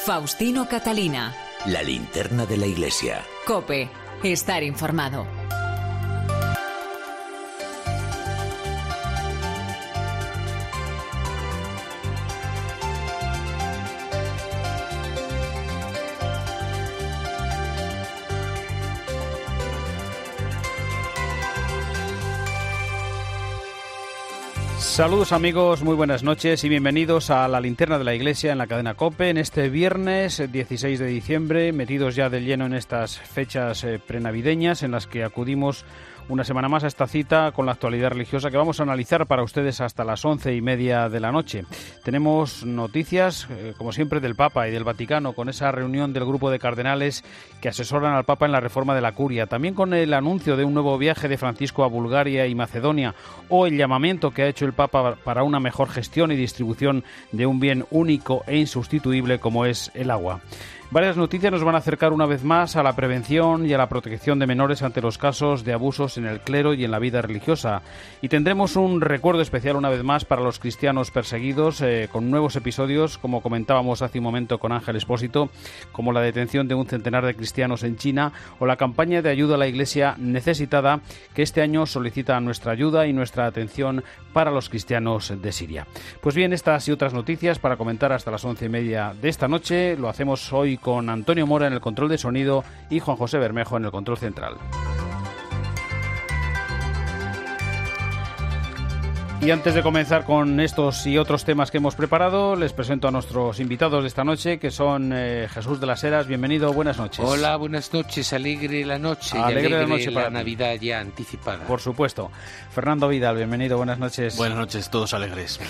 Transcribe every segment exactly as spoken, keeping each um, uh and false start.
Faustino Catalina. La linterna de la iglesia. COPE. Estar informado. Saludos amigos, muy buenas noches y bienvenidos a la linterna de la iglesia en la cadena COPE en este viernes dieciséis de diciembre, metidos ya de lleno en estas fechas eh, prenavideñas en las que acudimos una semana más a esta cita con la actualidad religiosa que vamos a analizar para ustedes hasta las once y media de la noche. Tenemos noticias, eh, como siempre, del Papa y del Vaticano, con esa reunión del grupo de cardenales que asesoran al Papa en la reforma de la curia. También con el anuncio de un nuevo viaje de Francisco a Bulgaria y Macedonia, o el llamamiento que ha hecho el Papa para una mejor gestión y distribución de un bien único e insustituible como es el agua. Varias noticias nos van a acercar una vez más a la prevención y a la protección de menores ante los casos de abusos en el clero y en la vida religiosa. Y tendremos un recuerdo especial una vez más para los cristianos perseguidos, eh, con nuevos episodios, como comentábamos hace un momento con Ángel Expósito, como la detención de un centenar de cristianos en China o la campaña de ayuda a la Iglesia necesitada que este año solicita nuestra ayuda y nuestra atención para los cristianos de Siria. Pues bien, estas y otras noticias para comentar hasta las once y media de esta noche. Lo hacemos hoy con Antonio Mora en el control de sonido y Juan José Bermejo en el control central. Y antes de comenzar con estos y otros temas que hemos preparado, les presento a nuestros invitados de esta noche, que son eh, Jesús de las Heras. Bienvenido, buenas noches. Hola, buenas noches, alegre la noche, alegre, y alegre la, noche para la Navidad ya anticipada. Por supuesto. Fernando Vidal, bienvenido, buenas noches. Buenas noches, todos alegres.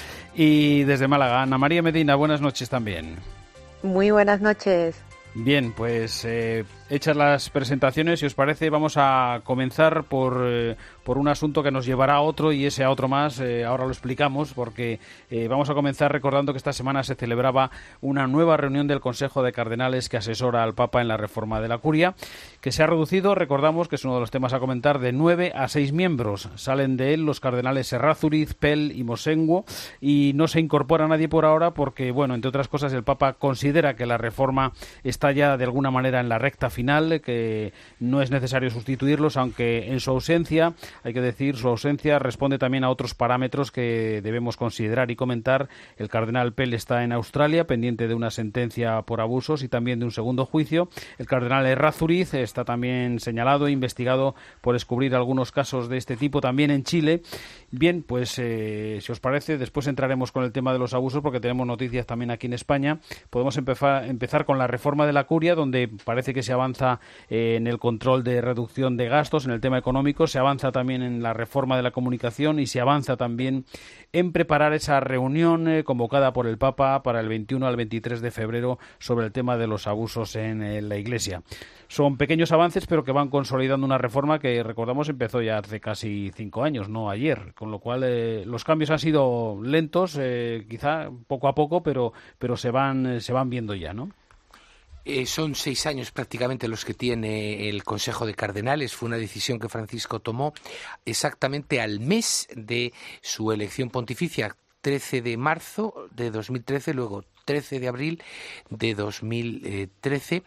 Y desde Málaga, Ana María Medina, buenas noches también. Muy buenas noches. Bien, pues eh, hechas las presentaciones, si os parece, vamos a comenzar por, eh, por un asunto que nos llevará a otro y ese a otro más. Eh, ahora lo explicamos porque eh, vamos a comenzar recordando que esta semana se celebraba una nueva reunión del Consejo de Cardenales que asesora al Papa en la reforma de la curia, que se ha reducido, recordamos que es uno de los temas a comentar, de nueve a seis miembros. Salen de él los cardenales Errázuriz, Pell y Mosenguo y no se incorpora nadie por ahora porque, bueno, entre otras cosas, el Papa considera que la reforma está ya de alguna manera en la recta final, que no es necesario sustituirlos, aunque en su ausencia, hay que decir, su ausencia responde también a otros parámetros que debemos considerar y comentar. El cardenal Pell está en Australia, pendiente de una sentencia por abusos y también de un segundo juicio. El cardenal Errázuriz está también señalado e investigado por descubrir algunos casos de este tipo también en Chile. Bien, pues eh, si os parece, después entraremos con el tema de los abusos porque tenemos noticias también aquí en España. Podemos empezar, empezar con la reforma de la curia, donde parece que se avanza eh, en el control de reducción de gastos, en el tema económico, se avanza también en la reforma de la comunicación y se avanza también en preparar esa reunión eh, convocada por el Papa para el veintiuno al veintitrés de febrero sobre el tema de los abusos en eh, la Iglesia. Son pequeños avances, pero que van consolidando una reforma que, recordamos, empezó ya hace casi cinco años, no ayer, con lo cual eh, los cambios han sido lentos, eh, quizá poco a poco, pero, pero se van, eh, se van viendo ya, ¿no? Eh, son seis años prácticamente los que tiene el Consejo de Cardenales. Fue una decisión que Francisco tomó exactamente al mes de su elección pontificia, trece de marzo de dos mil trece, luego trece de abril de dos mil trece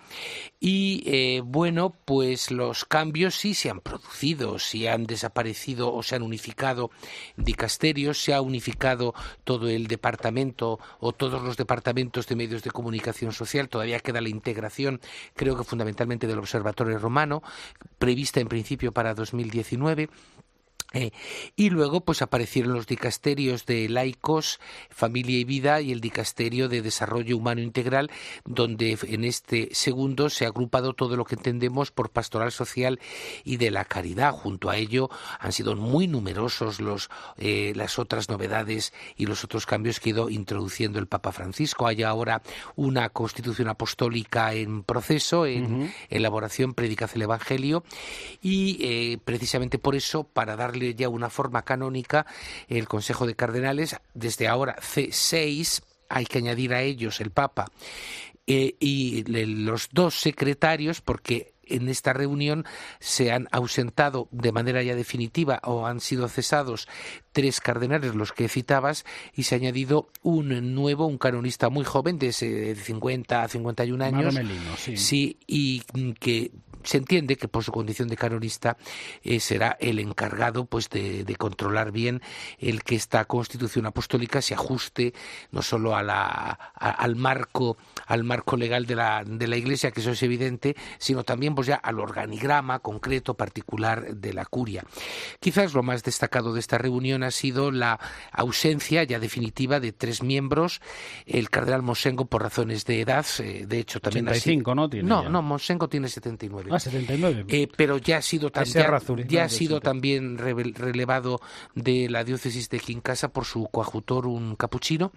y eh, bueno, pues los cambios sí se han producido, sí han desaparecido o se han unificado dicasterios, se ha unificado todo el departamento o todos los departamentos de medios de comunicación social. Todavía queda la integración, creo que fundamentalmente del Observatorio Romano, prevista en principio para dos mil diecinueve. Eh, y luego pues aparecieron los dicasterios de laicos, familia y vida y el dicasterio de desarrollo humano integral, donde en este segundo se ha agrupado todo lo que entendemos por pastoral social y de la caridad. Junto a ello han sido muy numerosos los eh, las otras novedades y los otros cambios que ha ido introduciendo el Papa Francisco. Hay ahora una constitución apostólica en proceso, en uh-huh. elaboración, predicad el Evangelio y eh, precisamente por eso, para darle ya una forma canónica, el Consejo de Cardenales, desde ahora C seis, hay que añadir a ellos el Papa eh, y le, los dos secretarios, porque en esta reunión se han ausentado de manera ya definitiva o han sido cesados tres cardenales, los que citabas, y se ha añadido un nuevo, un canonista muy joven, de cincuenta a cincuenta y un años. Melino, sí. Sí, y que se entiende que por su condición de canonista eh, será el encargado pues de, de controlar bien el que esta Constitución Apostólica se ajuste no solo a la, a, al marco al marco legal de la de la Iglesia, que eso es evidente, sino también pues ya al organigrama concreto particular de la curia. Quizás lo más destacado de esta reunión ha sido la ausencia ya definitiva de tres miembros: el cardenal Mossengo por razones de edad, eh, de hecho también ochenta y cinco, ¿no? Tiene no, ya. no, Mossengo tiene setenta y nueve. Ah, setenta y nueve. Eh, pero ya ha sido, tam ya, Razuri, ya no, ha sido ochenta. también re relevado de la diócesis de Quincasa por su coadjutor, un capuchino.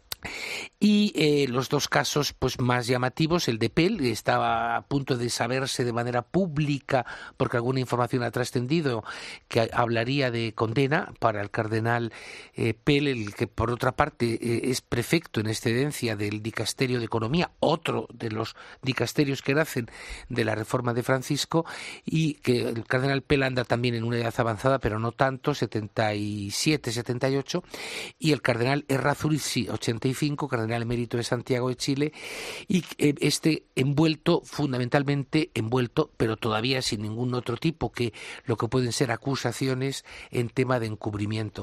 Y eh, los dos casos pues más llamativos, el de Pell, que estaba a punto de saberse de manera pública porque alguna información ha trascendido que hablaría de condena para el cardenal eh, Pell, el que por otra parte eh, es prefecto en excedencia del Dicasterio de Economía, otro de los dicasterios que nacen de la reforma de Francisco, y que el cardenal Pell anda también en una edad avanzada, pero no tanto, setenta y siete, setenta y ocho, y el cardenal Errázuriz, sí, ochenta y cinco, cardenal emérito de Santiago de Chile, y eh, este envuelto, fundamentalmente envuelto, pero todavía sin ningún otro tipo que lo que pueden ser acusaciones en tema de encubrimiento.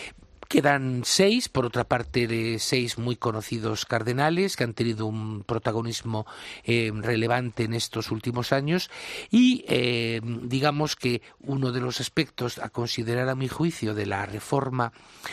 Quedan seis, por otra parte, de seis muy conocidos cardenales que han tenido un protagonismo eh, relevante en estos últimos años, y eh, digamos que uno de los aspectos a considerar, a mi juicio, de la reforma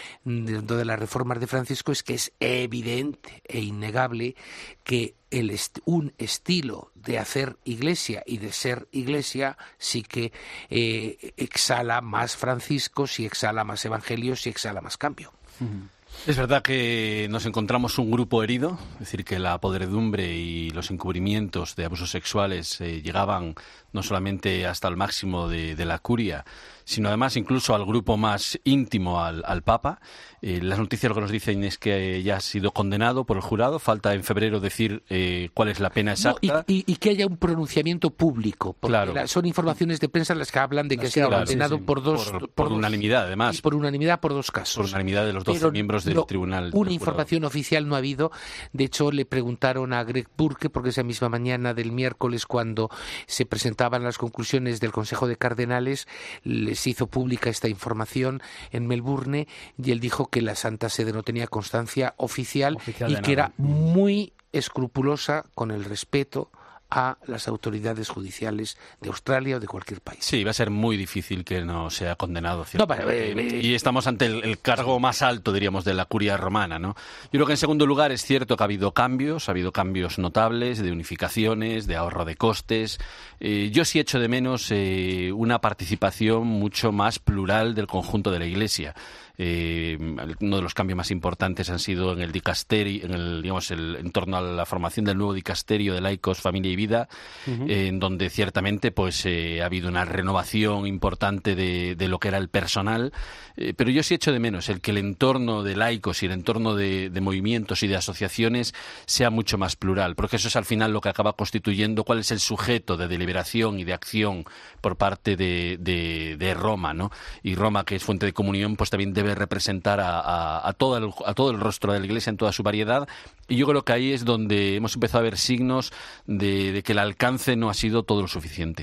de, de las reformas de Francisco es que es evidente e innegable que el est un estilo de hacer iglesia y de ser iglesia sí que eh, exhala más Francisco, sí exhala más evangelio, sí exhala más cambio. Uh-huh. Es verdad que nos encontramos un grupo herido, es decir, que la podredumbre y los encubrimientos de abusos sexuales eh, llegaban no solamente hasta el máximo de, de la curia, sino además incluso al grupo más íntimo, al, al Papa. Eh, las noticias lo que nos dicen es que ya ha sido condenado por el jurado. Falta en febrero decir eh, cuál es la pena exacta. No, y, y, y que haya un pronunciamiento público. Porque claro. la, son informaciones de prensa las que hablan de que las ha sido claro, condenado sí, sí. por dos... Por, por, por dos, unanimidad, además. Y por unanimidad por dos casos. Por unanimidad de los doce Pero miembros del no, tribunal. Una información oficial no ha habido. De hecho, le preguntaron a Greg Burke, porque esa misma mañana del miércoles, cuando se presentaban las conclusiones del Consejo de Cardenales, les hizo pública esta información en Melbourne, y él dijo que la Santa Sede no tenía constancia oficial, oficial y que nada. Era muy escrupulosa con el respeto a las autoridades judiciales de Australia o de cualquier país. Sí, va a ser muy difícil que no sea condenado. No, pero, eh, eh, y estamos ante el, el cargo más alto, diríamos, de la curia romana, ¿no? Yo creo que en segundo lugar es cierto que ha habido cambios, ha habido cambios notables de unificaciones, de ahorro de costes. Eh, yo sí echo de menos eh, una participación mucho más plural del conjunto de la Iglesia. Eh, uno de los cambios más importantes han sido en el dicasterio, en el, digamos, el, en torno a la formación del nuevo dicasterio de laicos, familia y vida, uh-huh. eh, en donde ciertamente pues eh, ha habido una renovación importante de, de lo que era el personal, eh, pero yo sí echo de menos el que el entorno de laicos y el entorno de, de movimientos y de asociaciones sea mucho más plural, porque eso es al final lo que acaba constituyendo cuál es el sujeto de deliberación y de acción por parte de, de, de Roma, ¿no? Y Roma, que es fuente de comunión, pues también debe representar a, a, a, todo el, a todo el rostro de la Iglesia en toda su variedad, y yo creo que ahí es donde hemos empezado a ver signos de, de que el alcance no ha sido todo lo suficiente.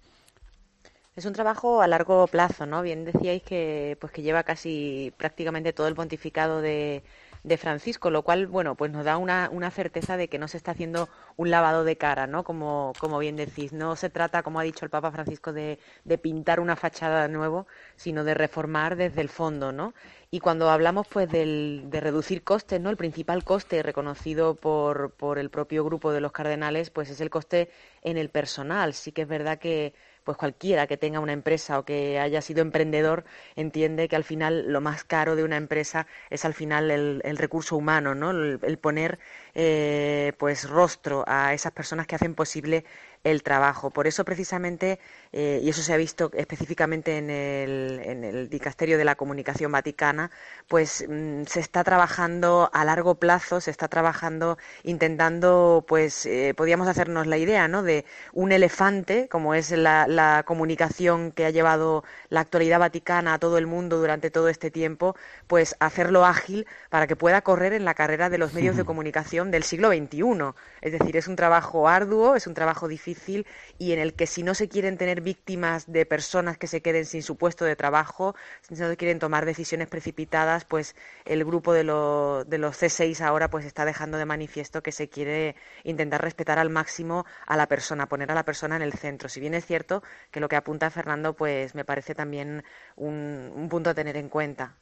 Es un trabajo a largo plazo, ¿no? Bien decíais que pues que lleva casi prácticamente todo el pontificado de, de Francisco, lo cual, bueno, pues nos da una, una certeza de que no se está haciendo un lavado de cara, ¿no? Como, como bien decís, no se trata, como ha dicho el Papa Francisco, de, de pintar una fachada de nuevo, sino de reformar desde el fondo, ¿no? Y cuando hablamos pues del, de reducir costes, ¿no? El principal coste reconocido por, por el propio grupo de los cardenales, pues es el coste en el personal. Sí que es verdad que pues cualquiera que tenga una empresa o que haya sido emprendedor entiende que al final lo más caro de una empresa es al final el, el recurso humano, ¿no? El, el poner eh, pues rostro a esas personas que hacen posible el trabajo. Por eso precisamente, eh, y eso se ha visto específicamente en el, en el Dicasterio de la Comunicación Vaticana, pues mmm, se está trabajando a largo plazo, se está trabajando intentando, pues eh, podríamos hacernos la idea, ¿no?, de un elefante, como es la, la comunicación que ha llevado la actualidad vaticana a todo el mundo durante todo este tiempo, pues hacerlo ágil para que pueda correr en la carrera de los medios de comunicación del siglo veintiuno. Es decir, es un trabajo arduo, es un trabajo difícil y en el que si no se quieren tener víctimas de personas que se queden sin su puesto de trabajo, si no se quieren tomar decisiones precipitadas, pues el grupo de, lo, de los C seis ahora pues está dejando de manifiesto que se quiere intentar respetar al máximo a la persona, poner a la persona en el centro. Si bien es cierto que lo que apunta Fernando, pues me parece también un, un punto a tener en cuenta.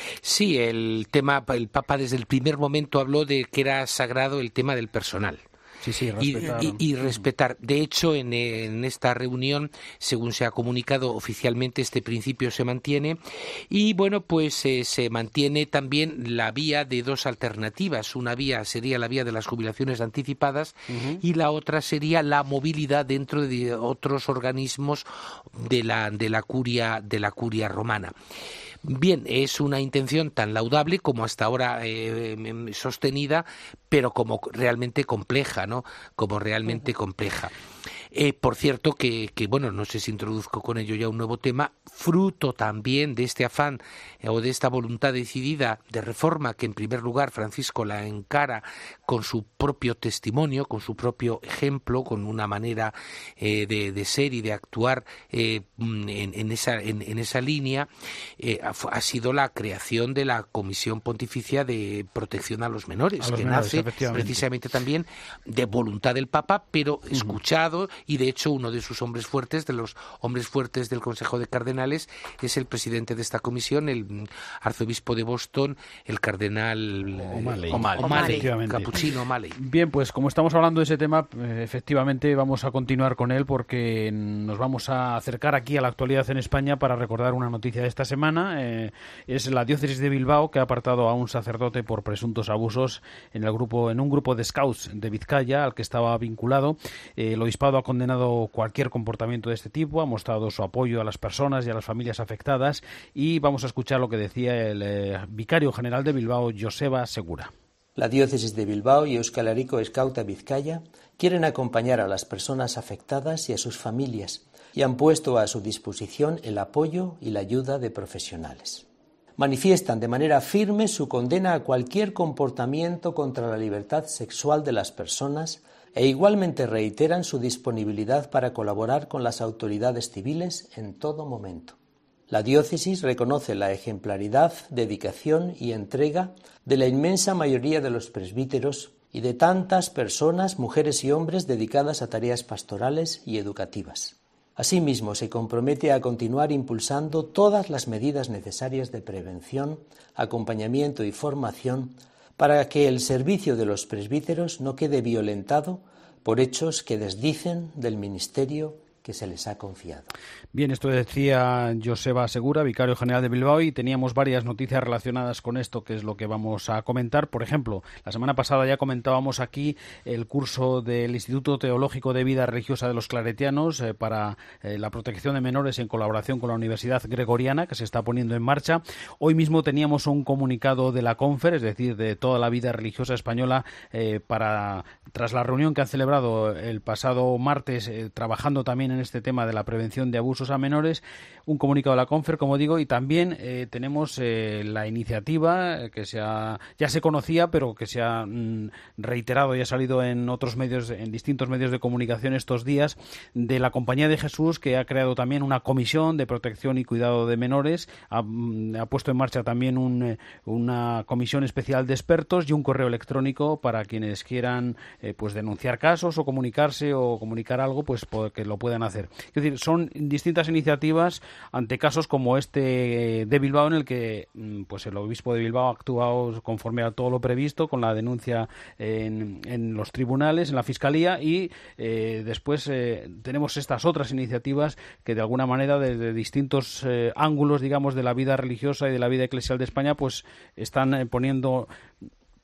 Sí, el tema, el Papa desde el primer momento habló de que era sagrado el tema del personal. Sí, sí, respetar. Y, y, y respetar. De hecho, en, en esta reunión, según se ha comunicado oficialmente, este principio se mantiene y, bueno, pues eh, se mantiene también la vía de dos alternativas. Una vía sería la vía de las jubilaciones anticipadas uh-huh. y la otra sería la movilidad dentro de otros organismos de la, de la curia, de la curia romana. Bien, es una intención tan laudable como hasta ahora eh, sostenida, pero como realmente compleja, ¿no? Como realmente compleja. Eh, por cierto que, que, bueno, no sé si introduzco con ello ya un nuevo tema, fruto también de este afán eh, o de esta voluntad decidida de reforma que en primer lugar Francisco la encara con su propio testimonio, con su propio ejemplo, con una manera eh, de, de ser y de actuar eh, en, en, esa, en, en esa línea, eh, ha, ha sido la creación de la Comisión Pontificia de Protección a los Menores, a los que menores, nace precisamente también de voluntad del Papa, pero uh-huh. escuchado. Y de hecho uno de sus hombres fuertes, de los hombres fuertes del Consejo de Cardenales, es el presidente de esta comisión, el arzobispo de Boston, el cardenal O'Malley, O'Malley, O'Malley Capuchino O'Malley. Bien, pues como estamos hablando de ese tema, efectivamente vamos a continuar con él porque nos vamos a acercar aquí a la actualidad en España para recordar una noticia de esta semana. Eh, es la diócesis de Bilbao que ha apartado a un sacerdote por presuntos abusos en el grupo, en un grupo de scouts de Vizcaya al que estaba vinculado. Eh, el obispado ha condenado cualquier comportamiento de este tipo, ha mostrado su apoyo a las personas y a las familias afectadas y vamos a escuchar lo que decía el eh, vicario general de Bilbao, Joseba Segura. La diócesis de Bilbao y Euskal Herriko Skauta Vizcaya quieren acompañar a las personas afectadas y a sus familias y han puesto a su disposición el apoyo y la ayuda de profesionales. Manifiestan de manera firme su condena a cualquier comportamiento contra la libertad sexual de las personas e igualmente reiteran su disponibilidad para colaborar con las autoridades civiles en todo momento. La diócesis reconoce la ejemplaridad, dedicación y entrega de la inmensa mayoría de los presbíteros y de tantas personas, mujeres y hombres, dedicadas a tareas pastorales y educativas. Asimismo, se compromete a continuar impulsando todas las medidas necesarias de prevención, acompañamiento y formación para que el servicio de los presbíteros no quede violentado por hechos que desdicen del ministerio que se les ha confiado. Bien, esto decía Joseba Segura, vicario general de Bilbao, y teníamos varias noticias relacionadas con esto, que es lo que vamos a comentar. Por ejemplo, la semana pasada ya comentábamos aquí el curso del Instituto Teológico de Vida Religiosa de los Claretianos eh, para eh, la protección de menores en colaboración con la Universidad Gregoriana, que se está poniendo en marcha. Hoy mismo teníamos un comunicado de la Confer, es decir, de toda la vida religiosa española, eh, para tras la reunión que han celebrado el pasado martes, eh, trabajando también en este tema de la prevención de abusos a menores, un comunicado de la Confer, como digo, y también eh, tenemos eh, la iniciativa que se ha, ya se conocía, pero que se ha mm, reiterado y ha salido en otros medios, en distintos medios de comunicación estos días, de la Compañía de Jesús, que ha creado también una comisión de protección y cuidado de menores, ha, mm, ha puesto en marcha también un, una comisión especial de expertos y un correo electrónico para quienes quieran eh, pues denunciar casos o comunicarse o comunicar algo, pues que lo puedan hacer. Es decir, son distintas iniciativas ante casos como este de Bilbao, en el que pues el obispo de Bilbao ha actuado conforme a todo lo previsto con la denuncia en, en los tribunales, en la fiscalía, y eh, después eh, tenemos estas otras iniciativas que de alguna manera desde distintos eh, ángulos, digamos, de la vida religiosa y de la vida eclesial de España, pues están eh, poniendo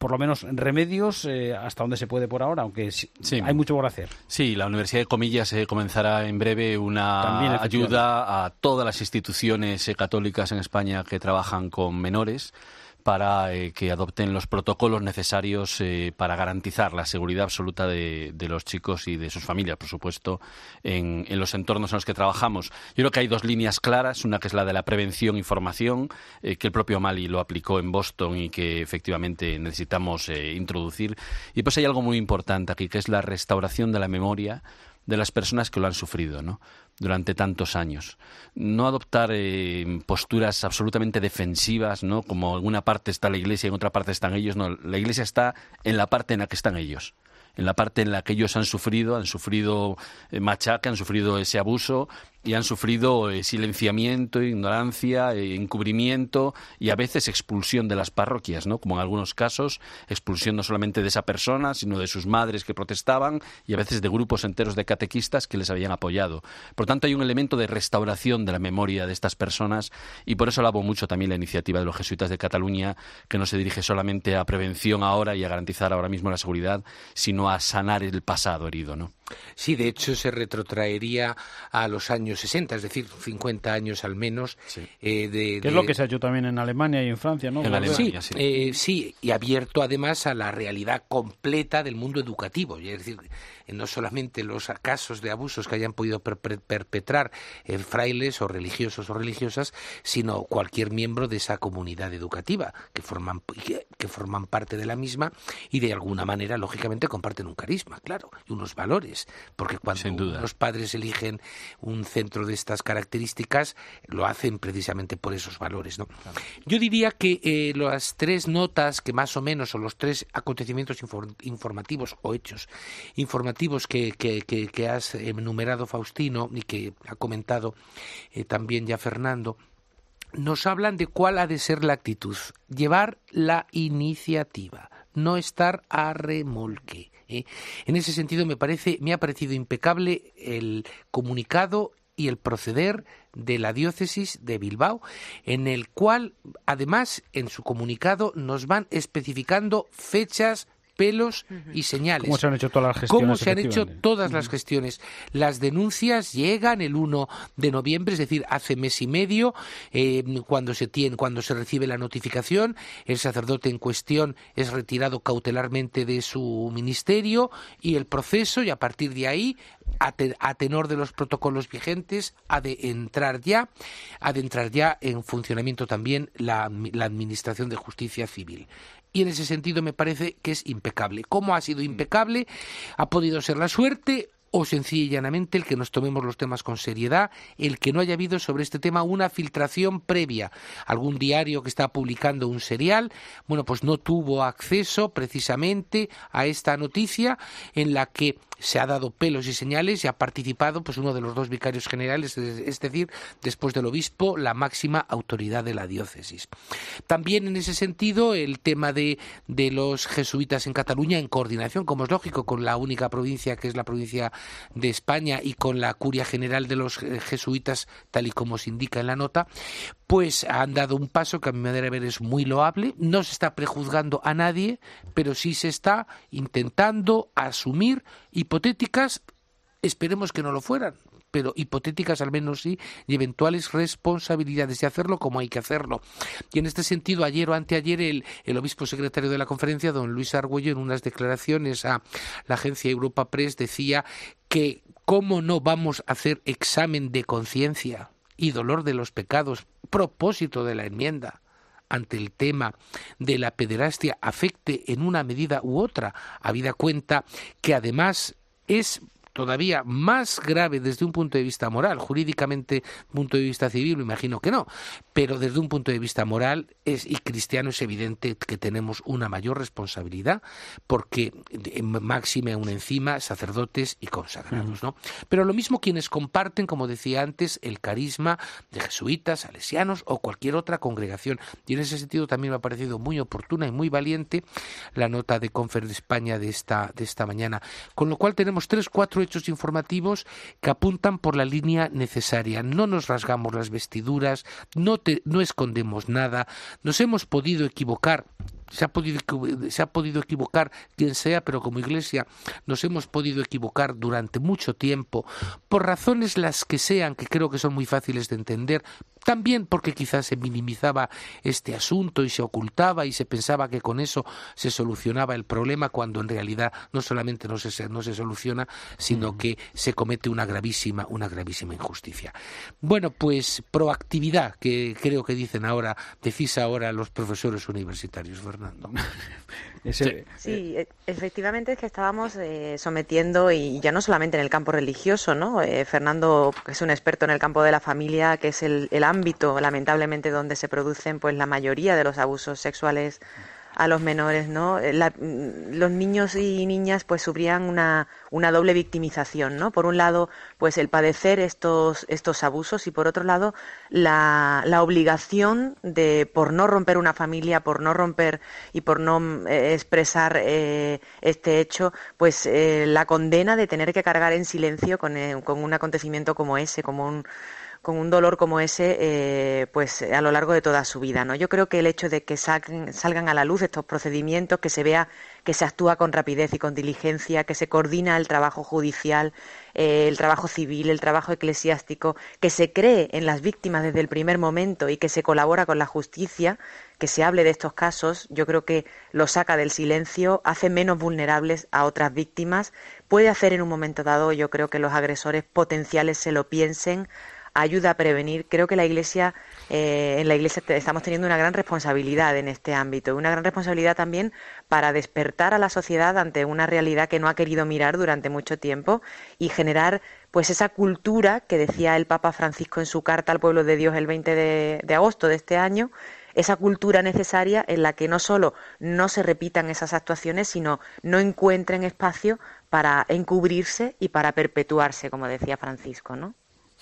por lo menos remedios eh, hasta donde se puede por ahora, aunque sí, sí. hay mucho por hacer. Sí, la Universidad de Comillas eh, comenzará en breve una También, ayuda a todas las instituciones eh, católicas en España que trabajan con menores, para eh, que adopten los protocolos necesarios eh, para garantizar la seguridad absoluta de, de los chicos y de sus familias, por supuesto, en, en los entornos en los que trabajamos. Yo creo que hay dos líneas claras, una que es la de la prevención y formación, eh, que el propio Mali lo aplicó en Boston y que efectivamente necesitamos eh, introducir. Y pues hay algo muy importante aquí, que es la restauración de la memoria de las personas que lo han sufrido, ¿no?, durante tantos años. No adoptar eh, posturas absolutamente defensivas, ¿no?, como en una parte está la Iglesia y en otra parte están ellos. No, la Iglesia está en la parte en la que están ellos, en la parte en la que ellos han sufrido, han sufrido eh, machaca, han sufrido ese abuso y han sufrido eh, silenciamiento, ignorancia, eh, encubrimiento y a veces expulsión de las parroquias, ¿no?, como en algunos casos, expulsión no solamente de esa persona, sino de sus madres que protestaban y a veces de grupos enteros de catequistas que les habían apoyado. Por tanto, hay un elemento de restauración de la memoria de estas personas y por eso alabo mucho también la iniciativa de los jesuitas de Cataluña, que no se dirige solamente a prevención ahora y a garantizar ahora mismo la seguridad, sino a sanar el pasado herido, ¿no? Sí, de hecho se retrotraería a los años sesenta, es decir, cincuenta años al menos. Sí. Eh, de, que es de... lo que se ha hecho también en Alemania y en Francia, ¿no? En Alemania, sí, sí. Eh, sí, y abierto además a la realidad completa del mundo educativo, es decir, no solamente los casos de abusos que hayan podido per per perpetrar eh, frailes o religiosos o religiosas, sino cualquier miembro de esa comunidad educativa que forman, que, que forman parte de la misma y de alguna manera, lógicamente, comparten un carisma, claro, y unos valores, porque cuando los padres eligen un centro de estas características, lo hacen precisamente por esos valores, ¿no? Claro. Yo diría que eh, las tres notas que más o menos, o los tres acontecimientos infor informativos o hechos informativos que, que, que, que has enumerado, Faustino, y que ha comentado eh, también ya Fernando, nos hablan de cuál ha de ser la actitud, llevar la iniciativa, no estar a remolque. ¿eh? En ese sentido me parece, me ha parecido impecable el comunicado y el proceder de la diócesis de Bilbao, en el cual, además, en su comunicado nos van especificando fechas, pelos y señales. ¿Cómo se han hecho todas las gestiones? ¿Cómo se han hecho todas las gestiones? Las denuncias llegan el uno de noviembre, es decir, hace mes y medio, eh, cuando se tiene, cuando se recibe la notificación, el sacerdote en cuestión es retirado cautelarmente de su ministerio y el proceso, y a partir de ahí, a, te, a tenor de los protocolos vigentes, ha de entrar ya, ha de entrar ya en funcionamiento también la, la Administración de Justicia Civil. Y en ese sentido me parece que es impecable. ¿Cómo ha sido impecable? ¿Ha podido ser la suerte o sencilla y llanamente el que nos tomemos los temas con seriedad, el que no haya habido sobre este tema una filtración previa? Algún diario que está publicando un serial, bueno, pues no tuvo acceso precisamente a esta noticia en la que se ha dado pelos y señales y ha participado pues uno de los dos vicarios generales, es decir, después del obispo, la máxima autoridad de la diócesis. También en ese sentido el tema de, de los jesuitas en Cataluña, en coordinación, como es lógico, con la única provincia que es la provincia de España y con la curia general de los jesuitas, tal y como se indica en la nota, pues han dado un paso que a mi manera de ver es muy loable. No se está prejuzgando a nadie, pero sí se está intentando asumir hipotéticas, esperemos que no lo fueran, pero hipotéticas al menos sí, y eventuales responsabilidades de hacerlo como hay que hacerlo. Y en este sentido, ayer o anteayer, el, el obispo secretario de la conferencia, don Luis Argüello, en unas declaraciones a la agencia Europa Press, decía que cómo no vamos a hacer examen de conciencia y dolor de los pecados, propósito de la enmienda, ante el tema de la pederastia, afecte en una medida u otra, habida cuenta que además es todavía más grave desde un punto de vista moral. Jurídicamente, desde un punto de vista civil, me imagino que no, pero desde un punto de vista moral es, y cristiano, es evidente que tenemos una mayor responsabilidad, porque máxime aún encima sacerdotes y consagrados, ¿no? Pero lo mismo quienes comparten, como decía antes, el carisma de jesuitas, salesianos o cualquier otra congregación. Y en ese sentido también me ha parecido muy oportuna y muy valiente la nota de Confer de España de esta, de esta mañana. Con lo cual tenemos tres, cuatro hechos informativos que apuntan por la línea necesaria. No nos rasgamos las vestiduras, no, te, no escondemos nada, nos hemos podido equivocar se ha podido se ha podido equivocar quien sea, pero como Iglesia nos hemos podido equivocar durante mucho tiempo, por razones las que sean, que creo que son muy fáciles de entender, también porque quizás se minimizaba este asunto y se ocultaba y se pensaba que con eso se solucionaba el problema, cuando en realidad no solamente no se, no se soluciona, sino que se comete una gravísima, una gravísima injusticia. Bueno, pues proactividad, que creo que dicen ahora, decís ahora los profesores universitarios, Fernando. Ese, sí, eh, efectivamente es que estábamos eh, sometiendo, y ya no solamente en el campo religioso, ¿no? Eh, Fernando, que es un experto en el campo de la familia, que es el, el ámbito, lamentablemente, donde se producen pues la mayoría de los abusos sexuales a los menores, ¿no? La, los niños y niñas pues sufrían una, una doble victimización, ¿no? Por un lado, pues el padecer estos, estos abusos, y por otro lado, la, la obligación de, por no romper una familia, por no romper y por no eh, expresar eh, este hecho, pues eh, la condena de tener que cargar en silencio con, eh, con un acontecimiento como ese, como un con un dolor como ese, eh, pues a lo largo de toda su vida, ¿no? Yo creo que el hecho de que salgan, salgan a la luz estos procedimientos, que se vea que se actúa con rapidez y con diligencia, que se coordina el trabajo judicial, eh, el trabajo civil, el trabajo eclesiástico, que se cree en las víctimas desde el primer momento y que se colabora con la justicia, que se hable de estos casos, yo creo que lo saca del silencio, hace menos vulnerables a otras víctimas, puede hacer en un momento dado, yo creo que los agresores potenciales se lo piensen, ayuda a prevenir. Creo que la Iglesia, eh, en la Iglesia estamos teniendo una gran responsabilidad en este ámbito, una gran responsabilidad también para despertar a la sociedad ante una realidad que no ha querido mirar durante mucho tiempo y generar pues esa cultura que decía el Papa Francisco en su carta al pueblo de Dios el veinte de, de agosto de este año, esa cultura necesaria en la que no solo no se repitan esas actuaciones, sino no encuentren espacio para encubrirse y para perpetuarse, como decía Francisco, ¿no?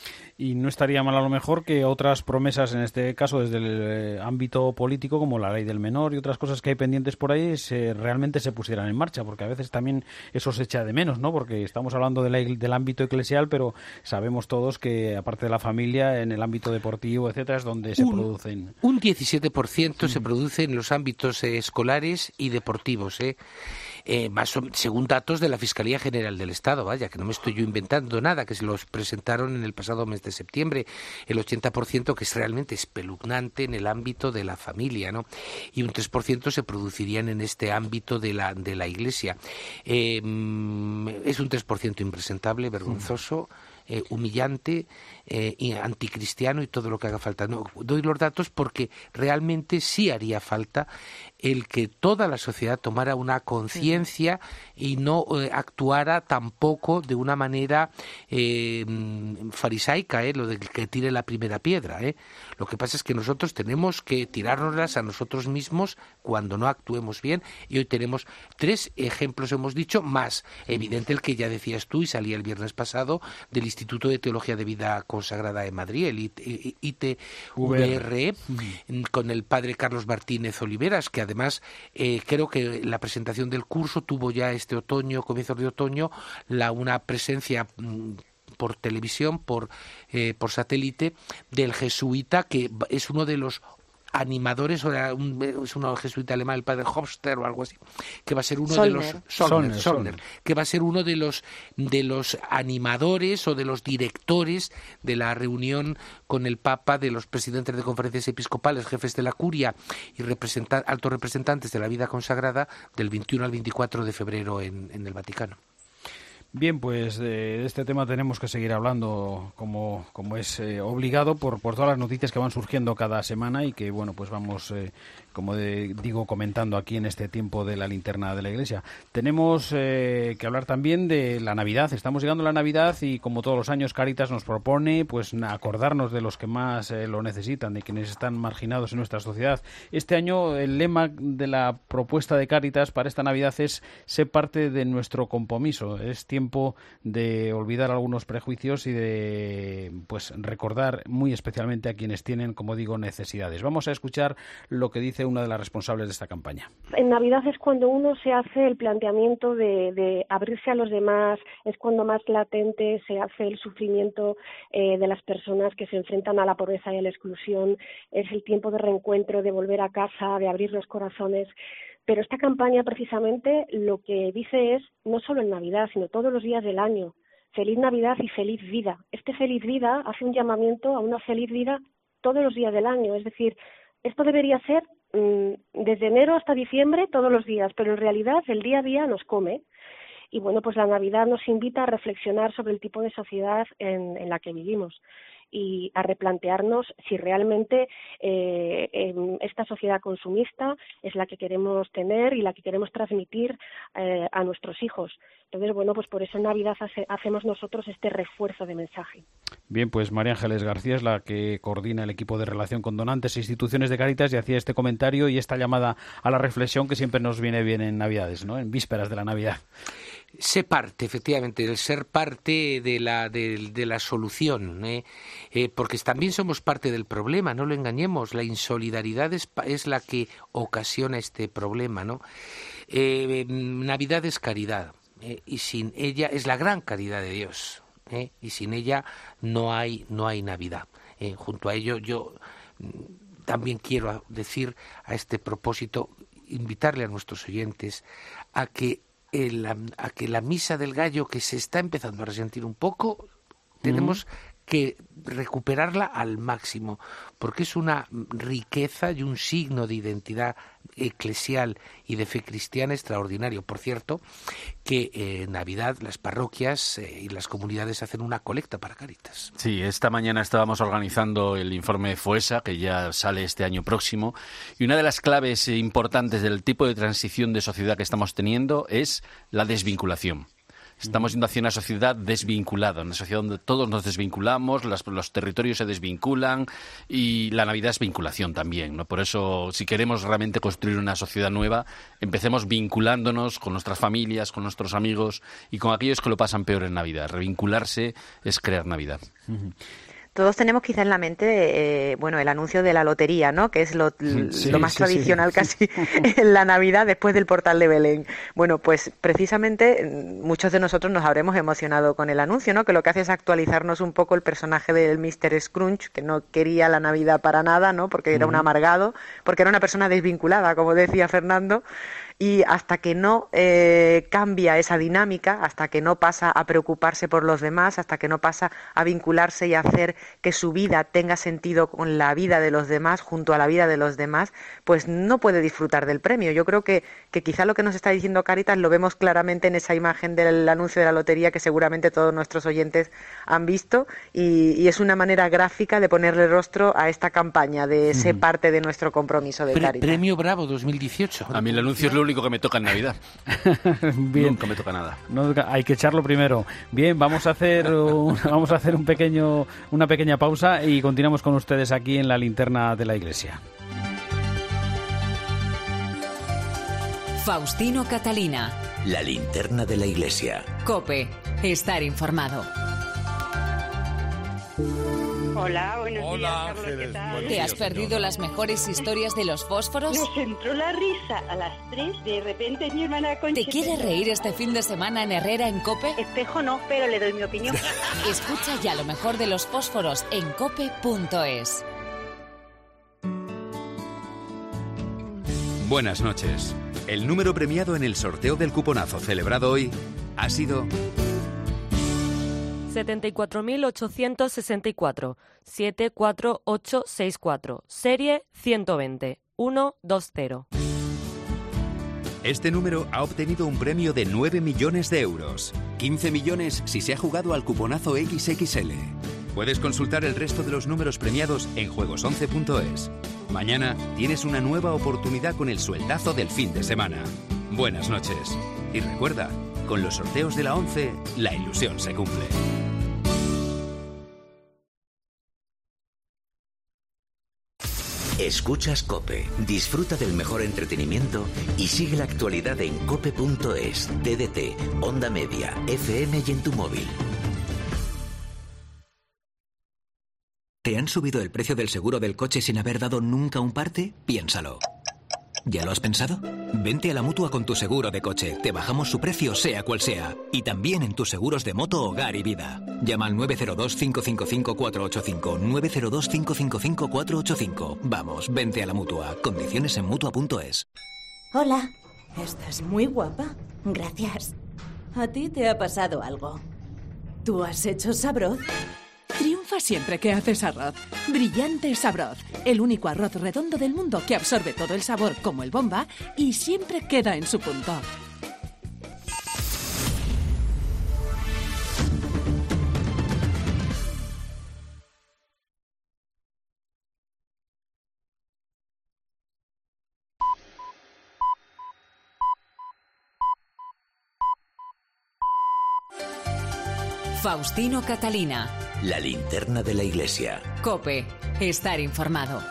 Y no estaría mal a lo mejor que otras promesas, en este caso desde el eh, ámbito político, como la ley del menor y otras cosas que hay pendientes por ahí, se, realmente se pusieran en marcha, porque a veces también eso se echa de menos, ¿no? Porque estamos hablando de la, del ámbito eclesial, pero sabemos todos que aparte de la familia, en el ámbito deportivo, etcétera, es donde se un, producen. Un diecisiete por ciento mm. se produce en los ámbitos eh, escolares y deportivos, ¿eh? Eh, más o, según datos de la Fiscalía General del Estado, vaya, que no me estoy yo inventando nada, que se los presentaron en el pasado mes de septiembre, el ochenta por ciento, que es realmente espeluznante en el ámbito de la familia, ¿no? Y un tres por ciento se producirían en este ámbito de la, de la Iglesia. Eh, es un tres por ciento impresentable, vergonzoso, eh, humillante, eh, y anticristiano y todo lo que haga falta. No, doy los datos porque realmente sí haría falta el que toda la sociedad tomara una conciencia y no eh, actuara tampoco de una manera eh, farisaica, eh, lo de que tire la primera piedra. Eh. Lo que pasa es que nosotros tenemos que tirárnoslas a nosotros mismos cuando no actuemos bien, y hoy tenemos tres ejemplos, hemos dicho, más evidente el que ya decías tú y salía el viernes pasado del Instituto de Teología de Vida Consagrada de Madrid, el I T V R E, con el padre Carlos Martínez Oliveras, que además eh, creo que la presentación del curso tuvo ya este otoño, comienzos de otoño, la una presencia mmm, por televisión, por, eh, por satélite, del jesuita, que es uno de los animadores, o un, es un jesuita alemán, el padre Hofster o algo así, que va a ser uno Solner. de los Solner, Solner, Solner, que va a ser uno de los de los animadores o de los directores de la reunión con el Papa de los presidentes de conferencias episcopales, jefes de la curia y representan, altos representantes de la vida consagrada del veintiuno al veinticuatro de febrero en, en el Vaticano. Bien, pues de este tema tenemos que seguir hablando como, como es eh, obligado por, por todas las noticias que van surgiendo cada semana y que, bueno, pues vamos, eh, como de, digo, comentando aquí en este tiempo de la linterna de la Iglesia. Tenemos eh, que hablar también de la Navidad. Estamos llegando a la Navidad y, como todos los años, Cáritas nos propone pues acordarnos de los que más eh, lo necesitan, de quienes están marginados en nuestra sociedad. Este año el lema de la propuesta de Cáritas para esta Navidad es: sé parte de nuestro compromiso. Es tiempo tiempo de olvidar algunos prejuicios y de pues recordar muy especialmente a quienes tienen, como digo, necesidades. Vamos a escuchar lo que dice una de las responsables de esta campaña. En Navidad es cuando uno se hace el planteamiento de, de abrirse a los demás, es cuando más latente se hace el sufrimiento eh, de las personas que se enfrentan a la pobreza y a la exclusión, es el tiempo de reencuentro, de volver a casa, de abrir los corazones. Pero esta campaña precisamente lo que dice es, no solo en Navidad, sino todos los días del año, feliz Navidad y feliz vida. Este feliz vida hace un llamamiento a una feliz vida todos los días del año, es decir, esto debería ser mmm, desde enero hasta diciembre todos los días, pero en realidad el día a día nos come. Y bueno, pues la Navidad nos invita a reflexionar sobre el tipo de sociedad en, en la que vivimos y a replantearnos si realmente eh, eh, esta sociedad consumista es la que queremos tener y la que queremos transmitir eh, a nuestros hijos. Entonces, bueno, pues por eso en Navidad hace, hacemos nosotros este refuerzo de mensaje. Bien, pues María Ángeles García es la que coordina el equipo de relación con donantes e instituciones de Cáritas y hacía este comentario y esta llamada a la reflexión que siempre nos viene bien en Navidades, ¿no? En vísperas de la Navidad. Sé parte, efectivamente, el ser parte de la, de, de la solución, ¿eh? Eh, porque también somos parte del problema, no lo engañemos, la insolidaridad es, es la que ocasiona este problema, ¿no? Eh, Navidad es caridad, eh, y sin ella es la gran caridad de Dios, ¿eh? Y sin ella no hay, no hay Navidad. Eh, junto a ello yo también quiero decir a este propósito, invitarle a nuestros oyentes a que El, a que la misa del gallo, que se está empezando a resentir un poco, tenemos uh-huh. que recuperarla al máximo, porque es una riqueza y un signo de identidad eclesial y de fe cristiana extraordinario. Por cierto, que en eh, Navidad las parroquias eh, y las comunidades hacen una colecta para Cáritas. Sí, esta mañana estábamos organizando el informe FOESA, que ya sale este año próximo, y una de las claves importantes del tipo de transición de sociedad que estamos teniendo es la desvinculación. Estamos yendo hacia una sociedad desvinculada, una sociedad donde todos nos desvinculamos, las, los territorios se desvinculan y la Navidad es vinculación también, ¿no? Por eso, si queremos realmente construir una sociedad nueva, empecemos vinculándonos con nuestras familias, con nuestros amigos y con aquellos que lo pasan peor en Navidad. Revincularse es crear Navidad. Uh-huh. Todos tenemos quizá en la mente, eh, bueno, el anuncio de la lotería, ¿no? Que es lo, sí, lo más sí, tradicional sí. casi en la Navidad después del portal de Belén. Bueno, pues precisamente muchos de nosotros nos habremos emocionado con el anuncio, ¿no? Que lo que hace es actualizarnos un poco el personaje del míster Scrooge, que no quería la Navidad para nada, ¿no? Porque era un amargado, porque era una persona desvinculada, como decía Fernando. Y hasta que no eh, cambia esa dinámica, hasta que no pasa a preocuparse por los demás, hasta que no pasa a vincularse y a hacer que su vida tenga sentido con la vida de los demás, junto a la vida de los demás, pues no puede disfrutar del premio. Yo creo que, que quizá lo que nos está diciendo Cáritas lo vemos claramente en esa imagen del anuncio de la lotería que seguramente todos nuestros oyentes han visto y, y es una manera gráfica de ponerle rostro a esta campaña, de ser parte de nuestro compromiso de Pre- Cáritas. Premio Bravo dos mil dieciocho. A mí el anuncio es lo único que me toca en Navidad. Bien. Nunca me toca nada. No, hay que echarlo primero. Bien, vamos a hacer un, vamos a hacer un pequeño, una pequeña pausa y continuamos con ustedes aquí en la linterna de la Iglesia. Faustino Catalina. La linterna de la Iglesia. COPE. Estar informado. Hola, buenos Hola, días, Carlos, Ángeles, ¿qué tal? buenos ¿Te días, has perdido señora. las mejores historias de los fósforos? Nos entró la risa a las tres, de repente mi hermana Concha... ¿Te quieres empezó- reír este fin de semana en Herrera en COPE? Espejo no, pero le doy mi opinión. Escucha ya lo mejor de los fósforos en cope punto es. Buenas noches. El número premiado en el sorteo del cuponazo celebrado hoy ha sido setenta y cuatro mil ochocientos sesenta y cuatro, siete cuatro ocho seis cuatro, serie ciento veinte, ciento veinte. Este número ha obtenido un premio de nueve millones de euros. quince millones si se ha jugado al cuponazo equis equis ele. Puedes consultar el resto de los números premiados en juegos once punto es. Mañana tienes una nueva oportunidad con el sueldazo del fin de semana. Buenas noches. Y recuerda, con los sorteos de la once, la ilusión se cumple. Escuchas COPE, disfruta del mejor entretenimiento y sigue la actualidad en cope punto es, T D T, Onda Media, F M y en tu móvil. ¿Te han subido el precio del seguro del coche sin haber dado nunca un parte? Piénsalo. ¿Ya lo has pensado? Vente a la Mutua con tu seguro de coche. Te bajamos su precio sea cual sea. Y también en tus seguros de moto, hogar y vida. Llama al nueve cero dos, cinco cinco cinco, cuatro ocho cinco. nueve cero dos, cinco cinco cinco, cuatro ocho cinco. Vamos, vente a la Mutua. Condiciones en Mutua punto es. Hola. Estás muy guapa. Gracias. ¿A ti te ha pasado algo? ¿Tú has hecho Sabroz? Triunfa siempre que haces arroz. Brillante Sabroz, el único arroz redondo del mundo que absorbe todo el sabor como el Bomba y siempre queda en su punto. Faustino Catalina. La linterna de la iglesia. COPE. Estar informado.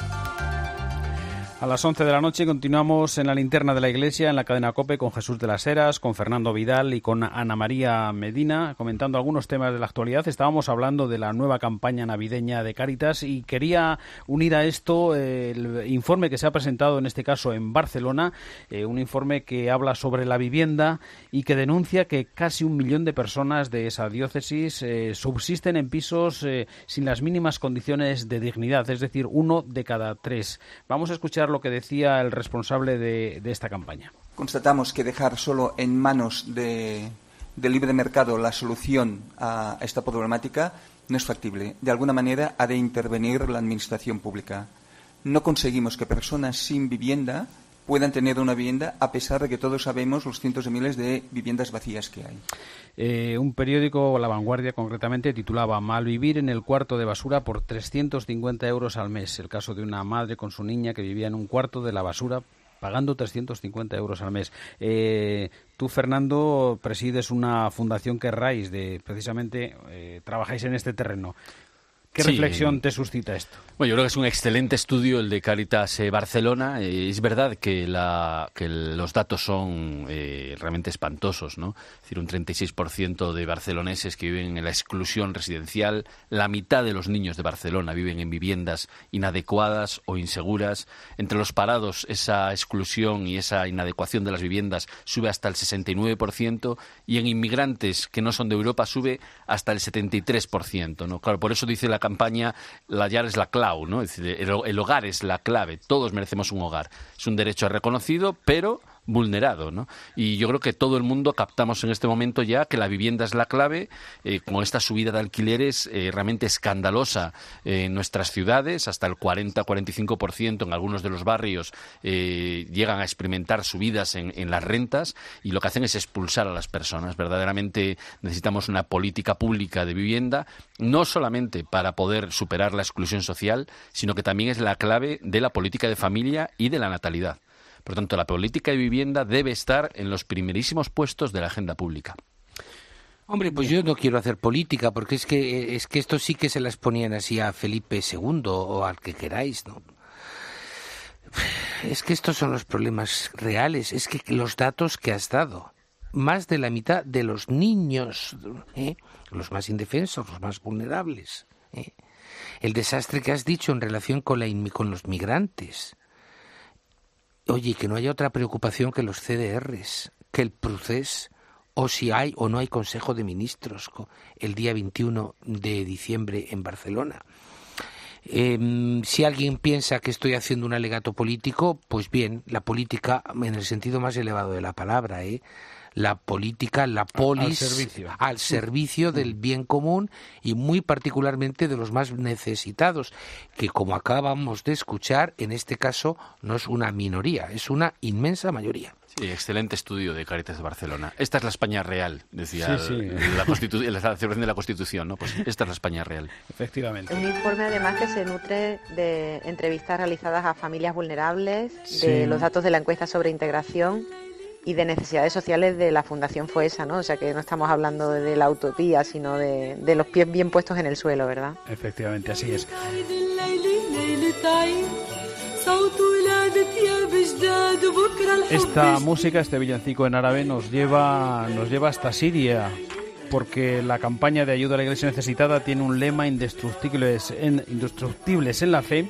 A las once de la noche continuamos en la linterna de la iglesia, en la cadena COPE, con Jesús de las Heras, con Fernando Vidal y con Ana María Medina, comentando algunos temas de la actualidad. Estábamos hablando de la nueva campaña navideña de Cáritas y quería unir a esto eh, el informe que se ha presentado en este caso en Barcelona, eh, un informe que habla sobre la vivienda y que denuncia que casi un millón de personas de esa diócesis eh, subsisten en pisos eh, sin las mínimas condiciones de dignidad, es decir, uno de cada tres. Vamos a escuchar lo que decía el responsable de, de esta campaña. Constatamos que dejar solo en manos de, del libre mercado la solución a esta problemática no es factible. De alguna manera ha de intervenir la administración pública. No conseguimos que personas sin vivienda puedan tener una vivienda, a pesar de que todos sabemos los cientos de miles de viviendas vacías que hay. Eh, un periódico, La Vanguardia concretamente, titulaba "Malvivir en el cuarto de basura por trescientos cincuenta euros al mes". El caso de una madre con su niña que vivía en un cuarto de la basura pagando trescientos cincuenta euros al mes. Eh, tú, Fernando, presides una fundación que RAIS, de, precisamente eh, trabajáis en este terreno. ¿Qué sí, reflexión te suscita esto? Bueno, yo creo que es un excelente estudio el de Cáritas eh, Barcelona. Eh, es verdad que, la, que los datos son eh, realmente espantosos, ¿no? Es decir, un treinta y seis por ciento de barceloneses que viven en la exclusión residencial, la mitad de los niños de Barcelona viven en viviendas inadecuadas o inseguras. Entre los parados, esa exclusión y esa inadecuación de las viviendas sube hasta el sesenta y nueve por ciento, y en inmigrantes que no son de Europa sube hasta el setenta y tres por ciento, ¿no? Claro, por eso dice la campaña, la llar es la clau, ¿no? Es decir, el, el hogar es la clave. Todos merecemos un hogar. Es un derecho reconocido, pero vulnerado, ¿no? Y yo creo que todo el mundo captamos en este momento ya que la vivienda es la clave, eh, con esta subida de alquileres eh, realmente escandalosa eh, en nuestras ciudades, hasta el cuarenta a cuarenta y cinco por ciento en algunos de los barrios eh, llegan a experimentar subidas en, en las rentas, y lo que hacen es expulsar a las personas. Verdaderamente necesitamos una política pública de vivienda, no solamente para poder superar la exclusión social, sino que también es la clave de la política de familia y de la natalidad. Por tanto, la política de vivienda debe estar en los primerísimos puestos de la agenda pública. Hombre, pues yo no quiero hacer política, porque es que es que esto sí que se las ponían así a Felipe segundo o al que queráis, ¿no? Es que estos son los problemas reales, es que los datos que has dado, más de la mitad de los niños, ¿eh? los más indefensos, los más vulnerables, ¿eh? El desastre que has dicho en relación con, la, con los migrantes. Oye, que no haya otra preocupación que los C D Rs, que el procés, o si hay o no hay Consejo de Ministros el día veintiuno de diciembre en Barcelona. Eh, si alguien piensa que estoy haciendo un alegato político, pues bien, la política en el sentido más elevado de la palabra, ¿eh? La política, la polis, al servicio, al servicio del bien común y muy particularmente de los más necesitados, que como acabamos de escuchar, en este caso no es una minoría, es una inmensa mayoría. Sí, excelente estudio de Cáritas de Barcelona. Esta es la España real, decía sí, sí. La, Constitu- la celebración de la Constitución, ¿no? Pues esta es la España real. Efectivamente. Un informe además que se nutre de entrevistas realizadas a familias vulnerables, sí. de los datos de la encuesta sobre integración y de necesidades sociales de la Fundación Foesa, ¿no? O sea que no estamos hablando de la utopía, sino de, de los pies bien puestos en el suelo, ¿verdad? Efectivamente, así es. Esta música, este villancico en árabe, nos lleva, nos lleva hasta Siria, porque la campaña de ayuda a la Iglesia necesitada tiene un lema: indestructibles en, indestructibles en la fe.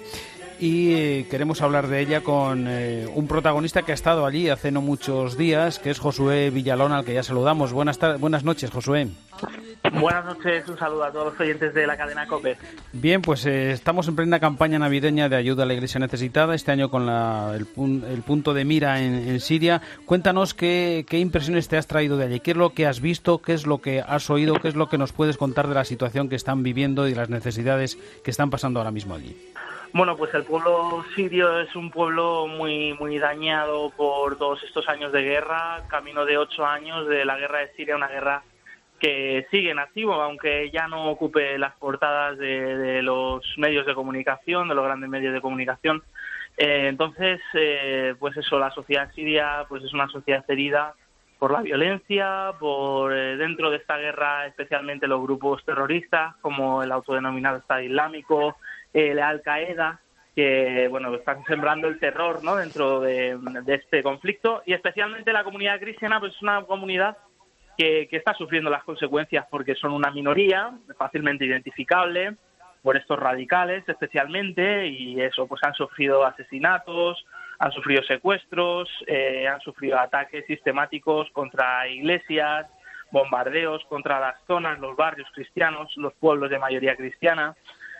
Y eh, queremos hablar de ella con eh, un protagonista que ha estado allí hace no muchos días, que es Josué Villalón, al que ya saludamos. Buenas tardes, buenas noches, Josué. Buenas noches, un saludo a todos los oyentes de la cadena COPE. Bien, pues eh, estamos en plena campaña navideña de ayuda a la Iglesia necesitada, este año con la, el, pun, el punto de mira en, en Siria. Cuéntanos qué, qué impresiones te has traído de allí, qué es lo que has visto, qué es lo que has oído, qué es lo que nos puedes contar de la situación que están viviendo y las necesidades que están pasando ahora mismo allí. Bueno, pues el pueblo sirio es un pueblo muy muy dañado por todos estos años de guerra, camino de ocho años de la guerra de Siria, una guerra que sigue en activo, aunque ya no ocupe las portadas de, de los medios de comunicación, de los grandes medios de comunicación. Eh, entonces, eh, pues eso, la sociedad siria pues es una sociedad herida por la violencia, por eh, dentro de esta guerra, especialmente los grupos terroristas, como el autodenominado Estado Islámico, eh, la Al-Qaeda, que bueno están sembrando el terror, ¿no?, dentro de, de este conflicto, y especialmente la comunidad cristiana, pues es una comunidad que, que está sufriendo las consecuencias porque son una minoría fácilmente identificable por estos radicales especialmente, y eso, pues han sufrido asesinatos, han sufrido secuestros, eh, han sufrido ataques sistemáticos contra iglesias, bombardeos contra las zonas, los barrios cristianos, los pueblos de mayoría cristiana.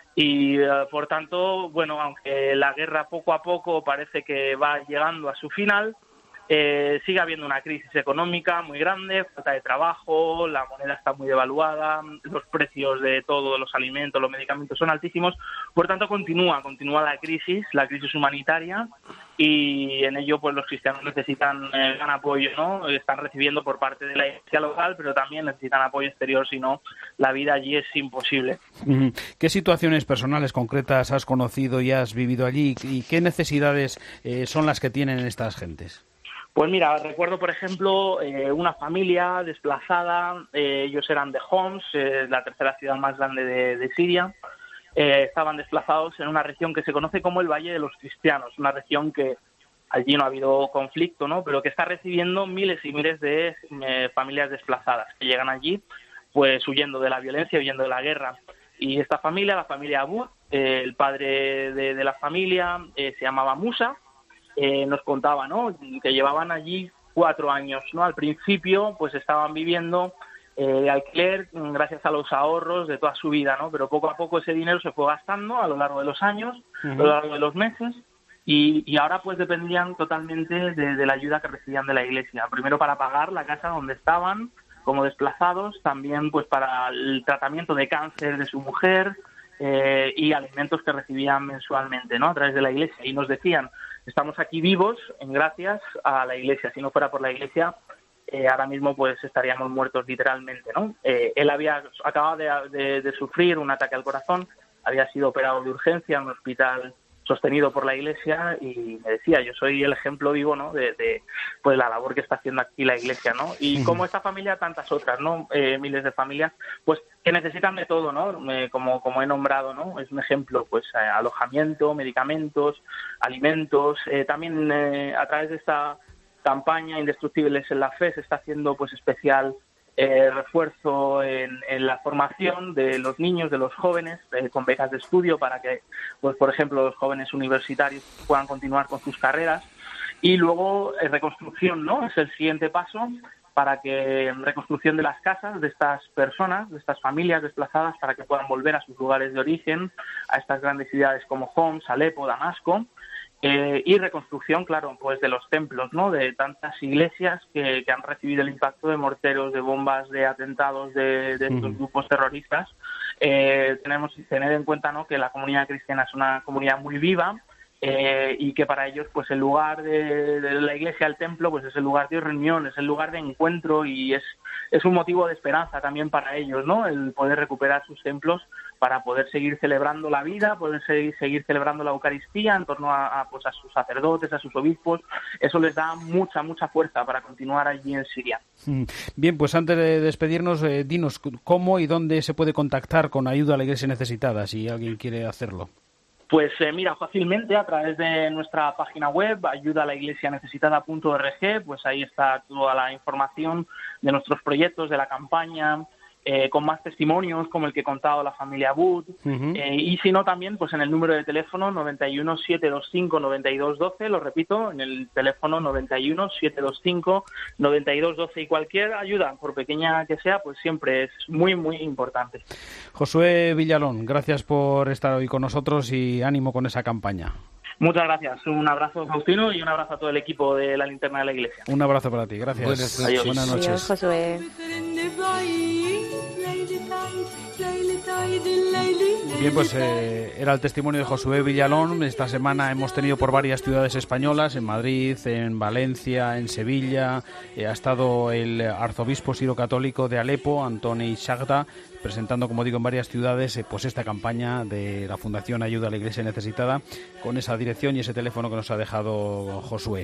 Y, uh, por tanto, bueno, aunque la guerra poco a poco parece que va llegando a su final, eh, sigue habiendo una crisis económica muy grande, falta de trabajo, la moneda está muy devaluada, los precios de todos los alimentos, los medicamentos son altísimos. Por tanto, continúa, continúa la crisis, la crisis humanitaria, y en ello pues los cristianos necesitan eh, gran apoyo, ¿no? Están recibiendo por parte de la iglesia local, pero también necesitan apoyo exterior, si no, la vida allí es imposible. ¿Qué situaciones personales concretas has conocido y has vivido allí, y qué necesidades eh, son las que tienen estas gentes? Pues mira, recuerdo, por ejemplo, eh, una familia desplazada, eh, ellos eran de Homs, eh, la tercera ciudad más grande de, de Siria. Eh, estaban desplazados en una región que se conoce como el Valle de los Cristianos, una región que allí no ha habido conflicto, ¿no?, pero que está recibiendo miles y miles de eh, familias desplazadas que llegan allí pues huyendo de la violencia, huyendo de la guerra. Y esta familia, la familia Abu, eh, el padre de, de la familia eh, se llamaba Musa, eh, nos contaba, ¿no?, que llevaban allí cuatro años, ¿no? Al principio pues estaban viviendo Eh, de alquiler gracias a los ahorros de toda su vida, ¿no? Pero poco a poco ese dinero se fue gastando a lo largo de los años, uh-huh. a lo largo de los meses, y, y ahora pues dependían totalmente de, de la ayuda que recibían de la iglesia. Primero para pagar la casa donde estaban como desplazados, también pues para el tratamiento de cáncer de su mujer eh, y alimentos que recibían mensualmente, ¿no?, a través de la iglesia. Y nos decían, estamos aquí vivos en gracias a la iglesia, si no fuera por la iglesia Eh, ahora mismo pues estaríamos muertos literalmente, ¿no? Eh, él había acabado de, de, de sufrir un ataque al corazón, había sido operado de urgencia en un hospital sostenido por la iglesia, y me decía, yo soy el ejemplo vivo, ¿no?, de, de pues la labor que está haciendo aquí la iglesia, ¿no? Y como esta familia, tantas otras, ¿no?, eh, miles de familias, pues que necesitan de todo, ¿no?, eh, como, como he nombrado, ¿no? Es un ejemplo, pues eh, alojamiento, medicamentos, alimentos, eh, también eh, a través de esta campaña Indestructibles en la Fe se está haciendo pues especial eh, refuerzo en, en la formación de los niños, de los jóvenes, eh, con becas de estudio para que, pues por ejemplo, los jóvenes universitarios puedan continuar con sus carreras. Y luego eh, reconstrucción, ¿no?, es el siguiente paso para que reconstrucción de las casas de estas personas, de estas familias desplazadas, para que puedan volver a sus lugares de origen, a estas grandes ciudades como Homs, Alepo, Damasco. Eh, y reconstrucción, claro, pues de los templos, ¿no?, de tantas iglesias que, que han recibido el impacto de morteros, de bombas, de atentados de, de estos grupos terroristas. Eh, tenemos que tener en cuenta, ¿no?, que la comunidad cristiana es una comunidad muy viva, eh, y que para ellos pues el lugar de, de la iglesia, el templo, pues es el lugar de reunión, es el lugar de encuentro, y es, es un motivo de esperanza también para ellos, ¿no?, el poder recuperar sus templos para poder seguir celebrando la vida, poder seguir, seguir celebrando la Eucaristía en torno a, a, pues a sus sacerdotes, a sus obispos. Eso les da mucha, mucha fuerza para continuar allí en Siria. Bien, pues antes de despedirnos, eh, dinos cómo y dónde se puede contactar con ayuda a la Iglesia necesitada, si alguien quiere hacerlo. Pues eh, mira, fácilmente a través de nuestra página web ayuda a la iglesia necesitada punto org, pues ahí está toda la información de nuestros proyectos, de la campaña, eh, con más testimonios como el que ha contado la familia Wood, uh-huh. eh, y si no también pues en el número de teléfono noventa y uno, setecientos veinticinco, noventa y dos doce, lo repito, en el teléfono noventa y uno, setecientos veinticinco, noventa y dos doce, y cualquier ayuda, por pequeña que sea, pues siempre es muy, muy importante. Josué Villalón, gracias por estar hoy con nosotros y ánimo con esa campaña. Muchas gracias. Un abrazo, Faustino, y un abrazo a todo el equipo de la Linterna de la Iglesia. Un abrazo para ti. Gracias. Buenas noches. Buenas noches. Adiós, Josué. Bien, pues eh, era el testimonio de Josué Villalón. Esta semana hemos tenido por varias ciudades españolas, en Madrid, en Valencia, en Sevilla. Eh, ha estado el arzobispo sirocatólico de Alepo, Antoni Shagda, presentando, como digo, en varias ciudades eh, pues esta campaña de la Fundación Ayuda a la Iglesia Necesitada, con esa dirección y ese teléfono que nos ha dejado Josué.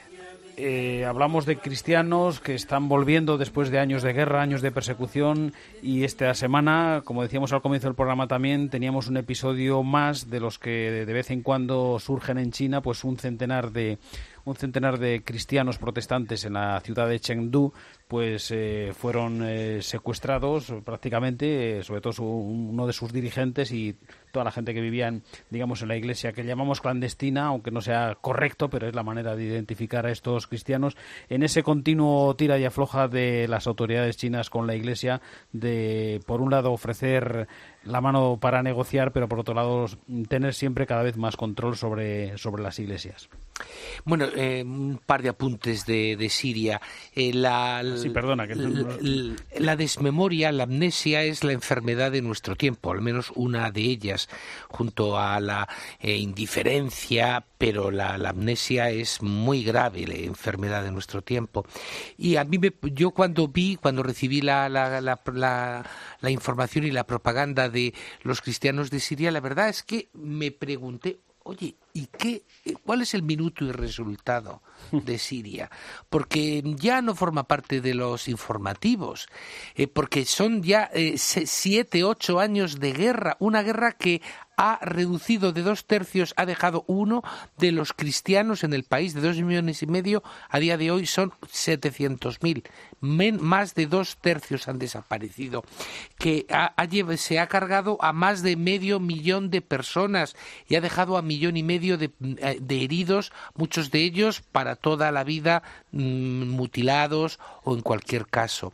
Eh, hablamos de cristianos que están volviendo después de años de guerra, años de persecución, y esta semana, como decíamos al comienzo del programa también, teníamos un episodio más de los que de vez en cuando surgen en China, pues un centenar de un centenar de cristianos protestantes en la ciudad de Chengdu pues eh, fueron eh, secuestrados prácticamente, eh, sobre todo su, uno de sus dirigentes y toda la gente que vivía en, digamos, en la iglesia que llamamos clandestina, aunque no sea correcto, pero es la manera de identificar a estos cristianos en ese continuo tira y afloja de las autoridades chinas con la iglesia, de por un lado ofrecer la mano para negociar, pero por otro lado tener siempre cada vez más control sobre, sobre las iglesias. Bueno, eh, un par de apuntes de, de Siria. Eh, la, sí, perdona. Que... La, la desmemoria, la amnesia es la enfermedad de nuestro tiempo, al menos una de ellas, junto a la eh, indiferencia, pero la, la amnesia es muy grave, la enfermedad de nuestro tiempo. Y a mí, me, yo cuando vi, cuando recibí la, la, la, la, la información y la propaganda de los cristianos de Siria, la verdad es que me pregunté, oye, ¿y qué, cuál es el minuto y resultado de Siria? Porque ya no forma parte de los informativos, eh, porque son ya eh, siete, ocho años de guerra, una guerra que ha reducido de dos tercios, ha dejado uno de los cristianos en el país, de dos millones y medio, a día de hoy son setecientos mil, más de dos tercios han desaparecido, que ha, ha, se ha cargado a más de medio millón de personas y ha dejado a millón y medio de, de heridos, muchos de ellos para toda la vida mmm, mutilados o en cualquier caso.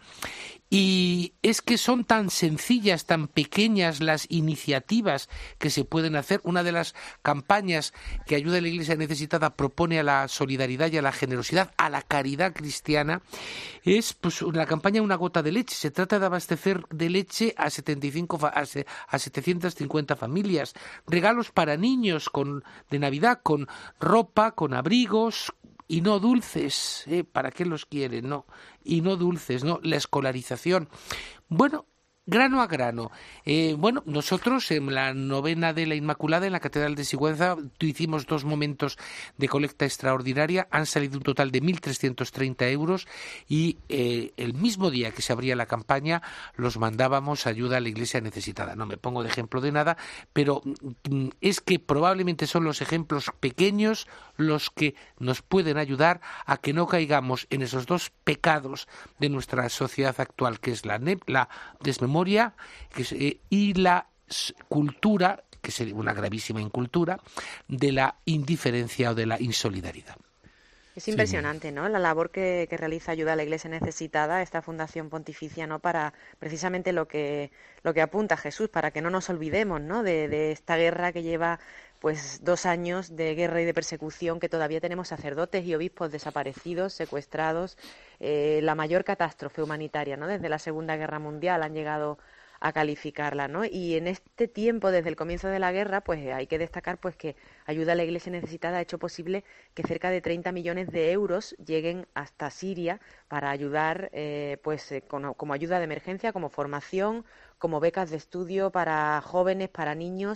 Y es que son tan sencillas, tan pequeñas las iniciativas que se pueden hacer. Una de las campañas que Ayuda a la Iglesia Necesitada propone a la solidaridad y a la generosidad, a la caridad cristiana, es pues la campaña Una gota de leche. Se trata de abastecer de leche a setenta y cinco a setecientas cincuenta familias, regalos para niños con de Navidad, con ropa, con abrigos, y no dulces, ¿eh? ¿Para qué los quieren? No, y no dulces, ¿no? La escolarización. Bueno, grano a grano. Eh, bueno, nosotros en la novena de la Inmaculada, en la Catedral de Sigüenza, hicimos dos momentos de colecta extraordinaria, han salido un total de mil trescientos treinta euros y eh, el mismo día que se abría la campaña los mandábamos a Ayuda a la Iglesia Necesitada. No me pongo de ejemplo de nada, pero mm, es que probablemente son los ejemplos pequeños los que nos pueden ayudar a que no caigamos en esos dos pecados de nuestra sociedad actual, que es la, ne- la desmemoria que es, eh, y la cultura, que es una gravísima incultura, de la indiferencia o de la insolidaridad. Es impresionante, ¿no?, la labor que, que realiza Ayuda a la Iglesia Necesitada, esta Fundación Pontificia, ¿no?, para precisamente lo que lo que apunta Jesús, para que no nos olvidemos, ¿no?, de, de esta guerra que lleva pues dos años de guerra y de persecución, que todavía tenemos sacerdotes y obispos desaparecidos, secuestrados, eh, la mayor catástrofe humanitaria, ¿no?, desde la Segunda Guerra Mundial han llegado a calificarla, ¿no? Y en este tiempo, desde el comienzo de la guerra, pues hay que destacar pues que Ayuda a la Iglesia Necesitada ha hecho posible que cerca de treinta millones de euros lleguen hasta Siria para ayudar, eh, pues eh, como, como ayuda de emergencia, como formación, como becas de estudio para jóvenes, para niños,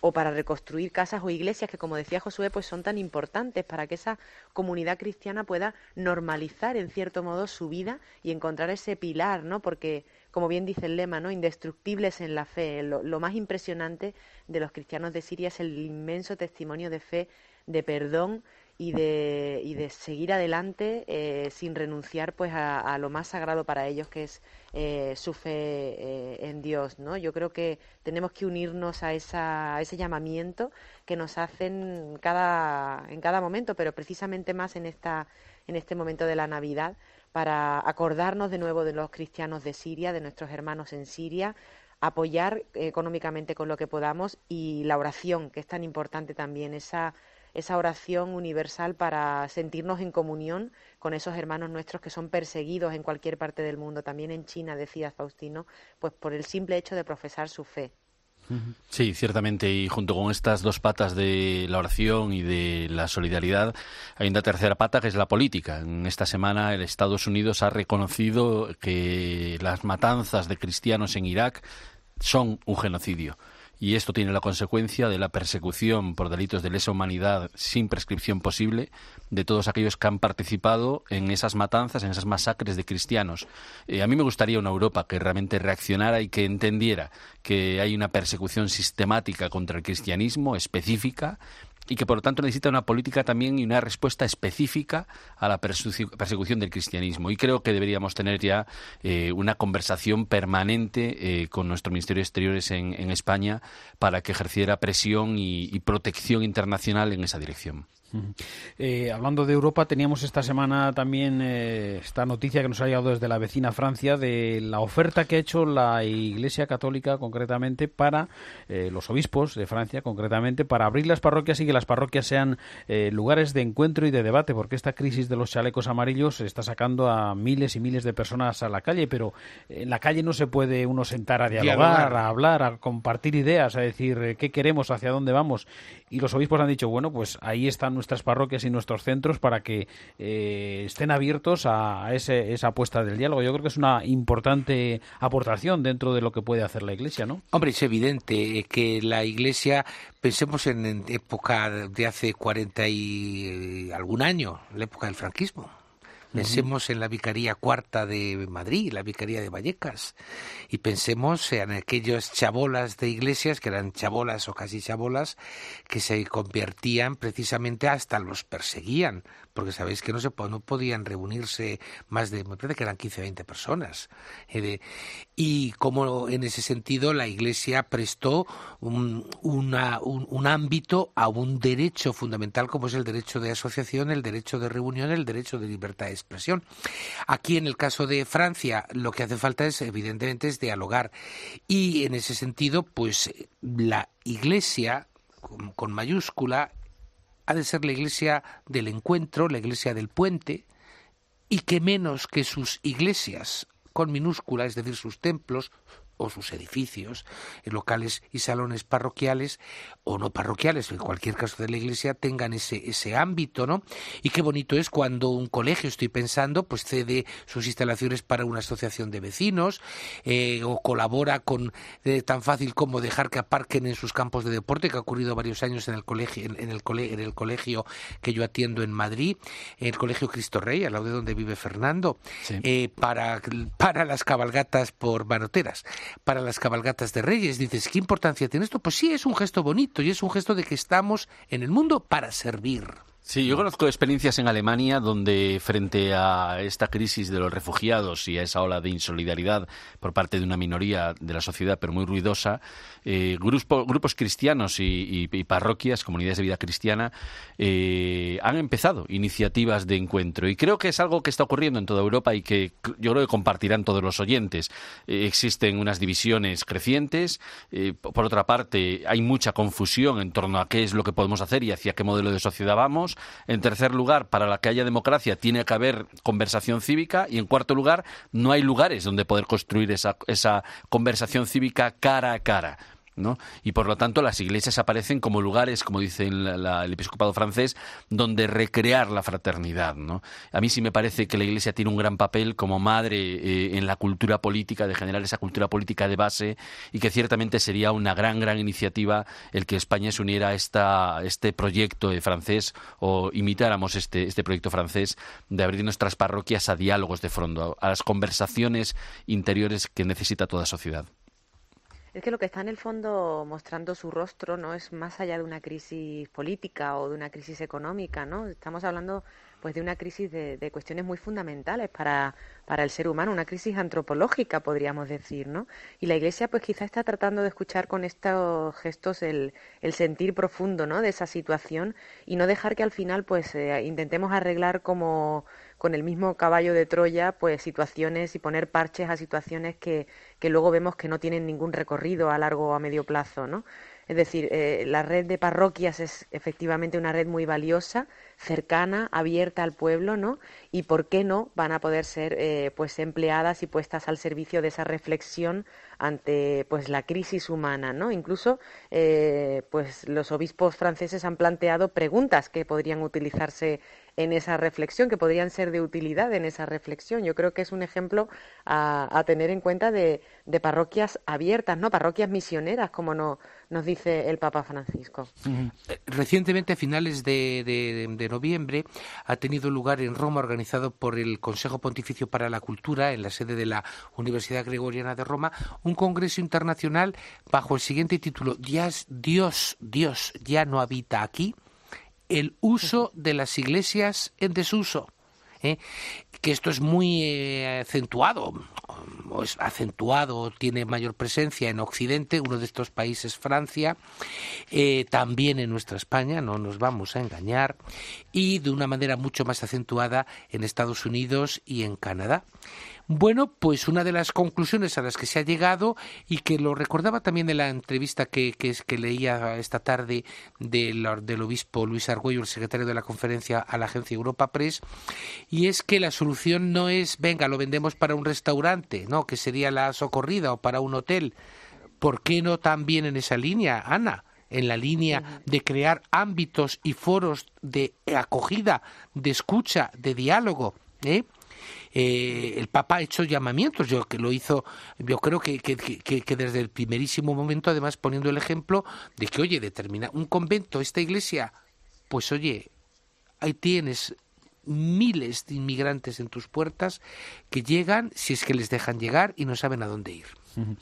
o para reconstruir casas o iglesias que, como decía Josué, pues son tan importantes para que esa comunidad cristiana pueda normalizar en cierto modo su vida y encontrar ese pilar, ¿no? Porque, como bien dice el lema, ¿no? Indestructibles en la fe. Lo, lo más impresionante de los cristianos de Siria es el inmenso testimonio de fe, de perdón y de, y de seguir adelante eh, sin renunciar pues a, a lo más sagrado para ellos, que es eh, su fe eh, en Dios, ¿no? Yo creo que tenemos que unirnos a, esa, a ese llamamiento que nos hacen cada, en cada momento, pero precisamente más en, esta, en este momento de la Navidad, para acordarnos de nuevo de los cristianos de Siria, de nuestros hermanos en Siria, apoyar económicamente con lo que podamos, y la oración, que es tan importante también, esa esa oración universal para sentirnos en comunión con esos hermanos nuestros que son perseguidos en cualquier parte del mundo, también en China, decía Faustino, pues por el simple hecho de profesar su fe. Sí, ciertamente, y junto con estas dos patas de la oración y de la solidaridad, hay una tercera pata que es la política. En esta semana el Estados Unidos ha reconocido que las matanzas de cristianos en Irak son un genocidio. Y esto tiene la consecuencia de la persecución por delitos de lesa humanidad sin prescripción posible de todos aquellos que han participado en esas matanzas, en esas masacres de cristianos. Eh, a mí me gustaría una Europa que realmente reaccionara y que entendiera que hay una persecución sistemática contra el cristianismo, específica, y que por lo tanto necesita una política también y una respuesta específica a la persecución del cristianismo. Y creo que deberíamos tener ya eh, una conversación permanente eh, con nuestro Ministerio de Exteriores en, en España para que ejerciera presión y, y protección internacional en esa dirección. Eh, hablando de Europa, teníamos esta semana también eh, esta noticia que nos ha llegado desde la vecina Francia de la oferta que ha hecho la Iglesia Católica, concretamente para eh, los obispos de Francia, concretamente para abrir las parroquias y que las parroquias sean eh, lugares de encuentro y de debate, porque esta crisis de los chalecos amarillos está sacando a miles y miles de personas a la calle, pero en la calle no se puede uno sentar a dialogar, dialogar. a hablar, a compartir ideas, a decir eh, qué queremos, hacia dónde vamos. Y los obispos han dicho, bueno, pues ahí están nuestras parroquias y nuestros centros para que eh, estén abiertos a, a ese, esa apuesta del diálogo. Yo creo que es una importante aportación dentro de lo que puede hacer la Iglesia, ¿no? Hombre, es evidente que la Iglesia, pensemos en, en época de hace cuarenta y algún año, la época del franquismo. Pensemos en la Vicaría Cuarta de Madrid, la Vicaría de Vallecas, y pensemos en aquellas chabolas de iglesias, que eran chabolas o casi chabolas, que se convertían precisamente, hasta los perseguían, porque sabéis que no se no podían reunirse más de, me parece que eran quince o veinte personas. Eh, y como en ese sentido la Iglesia prestó un, una, un, un ámbito a un derecho fundamental como es el derecho de asociación, el derecho de reunión, el derecho de libertad de expresión. Aquí en el caso de Francia lo que hace falta es evidentemente es dialogar, y en ese sentido pues la Iglesia con, con mayúscula ha de ser la Iglesia del encuentro, la Iglesia del puente, y que menos que sus iglesias con minúscula, es decir, sus templos o sus edificios, locales y salones parroquiales o no parroquiales, en cualquier caso de la Iglesia, tengan ese ese ámbito, ¿no? Y qué bonito es cuando un colegio, estoy pensando, pues cede sus instalaciones para una asociación de vecinos eh, o colabora con eh, tan fácil como dejar que aparquen en sus campos de deporte, que ha ocurrido varios años en el colegio en, en el colegio, en el colegio que yo atiendo en Madrid, el Colegio Cristo Rey, al lado de donde vive Fernando, sí. eh, para para las cabalgatas por manoteras. Para las cabalgatas de Reyes. Dices, ¿qué importancia tiene esto? Pues sí, es un gesto bonito y es un gesto de que estamos en el mundo para servir. Sí, yo conozco experiencias en Alemania donde frente a esta crisis de los refugiados y a esa ola de insolidaridad por parte de una minoría de la sociedad, pero muy ruidosa, eh, grupo, grupos cristianos y, y, y parroquias, comunidades de vida cristiana, eh, han empezado iniciativas de encuentro. Y creo que es algo que está ocurriendo en toda Europa y que yo creo que compartirán todos los oyentes. Eh, existen unas divisiones crecientes. Eh, por otra parte, hay mucha confusión en torno a qué es lo que podemos hacer y hacia qué modelo de sociedad vamos. En tercer lugar, para la que haya democracia tiene que haber conversación cívica, y en cuarto lugar, no hay lugares donde poder construir esa, esa conversación cívica cara a cara. ¿no? Y por lo tanto las iglesias aparecen como lugares, como dice la, la, el episcopado francés, donde recrear la fraternidad, ¿no? A mí sí me parece que la iglesia tiene un gran papel como madre eh, en la cultura política, de generar esa cultura política de base, y que ciertamente sería una gran, gran iniciativa el que España se uniera a esta, este proyecto francés, o imitáramos este, este proyecto francés de abrir nuestras parroquias a diálogos de fondo, a las conversaciones interiores que necesita toda sociedad. Es que lo que está en el fondo mostrando su rostro no es más allá de una crisis política o de una crisis económica, ¿no? Estamos hablando pues de una crisis de, de cuestiones muy fundamentales para, para el ser humano, una crisis antropológica, podríamos decir, ¿no? Y la Iglesia pues quizá está tratando de escuchar con estos gestos el, el sentir profundo, ¿no?, de esa situación, y no dejar que al final pues eh, intentemos arreglar como con el mismo caballo de Troya pues situaciones y poner parches a situaciones que, que luego vemos que no tienen ningún recorrido a largo o a medio plazo, ¿no? Es decir, eh, la red de parroquias es efectivamente una red muy valiosa, cercana, abierta al pueblo, ¿no? Y por qué no van a poder ser eh, pues empleadas y puestas al servicio de esa reflexión ante pues la crisis humana, ¿no? Incluso eh, pues los obispos franceses han planteado preguntas que podrían utilizarse en esa reflexión, que podrían ser de utilidad en esa reflexión. Yo creo que es un ejemplo a, a tener en cuenta de, de parroquias abiertas, ¿no? Parroquias misioneras, como no, nos dice el Papa Francisco. Uh-huh. Recientemente, a finales de, de, de noviembre, ha tenido lugar en Roma, organizado por el Consejo Pontificio para la Cultura, en la sede de la Universidad Gregoriana de Roma, un congreso internacional bajo el siguiente título: Dios, Dios, Dios ya no habita aquí. El uso de las iglesias en desuso, ¿eh? Que esto es muy eh, acentuado, o es acentuado, tiene mayor presencia en Occidente, uno de estos países, Francia, eh, también en nuestra España, no nos vamos a engañar, y de una manera mucho más acentuada en Estados Unidos y en Canadá. Bueno, pues una de las conclusiones a las que se ha llegado, y que lo recordaba también en la entrevista que, que, que leía esta tarde del, del obispo Luis Argüello, el secretario de la conferencia, a la agencia Europa Press, y es que la solución no es, venga, lo vendemos para un restaurante, no, que sería la Socorrida, o para un hotel. ¿Por qué no también en esa línea, Ana? En la línea de crear ámbitos y foros de acogida, de escucha, de diálogo, ¿eh? Eh, el Papa ha hecho llamamientos, yo que lo hizo, yo creo que, que, que, que desde el primerísimo momento, además poniendo el ejemplo de que, oye, determina un convento, esta iglesia, pues oye, ahí tienes miles de inmigrantes en tus puertas que llegan, si es que les dejan llegar, y no saben a dónde ir.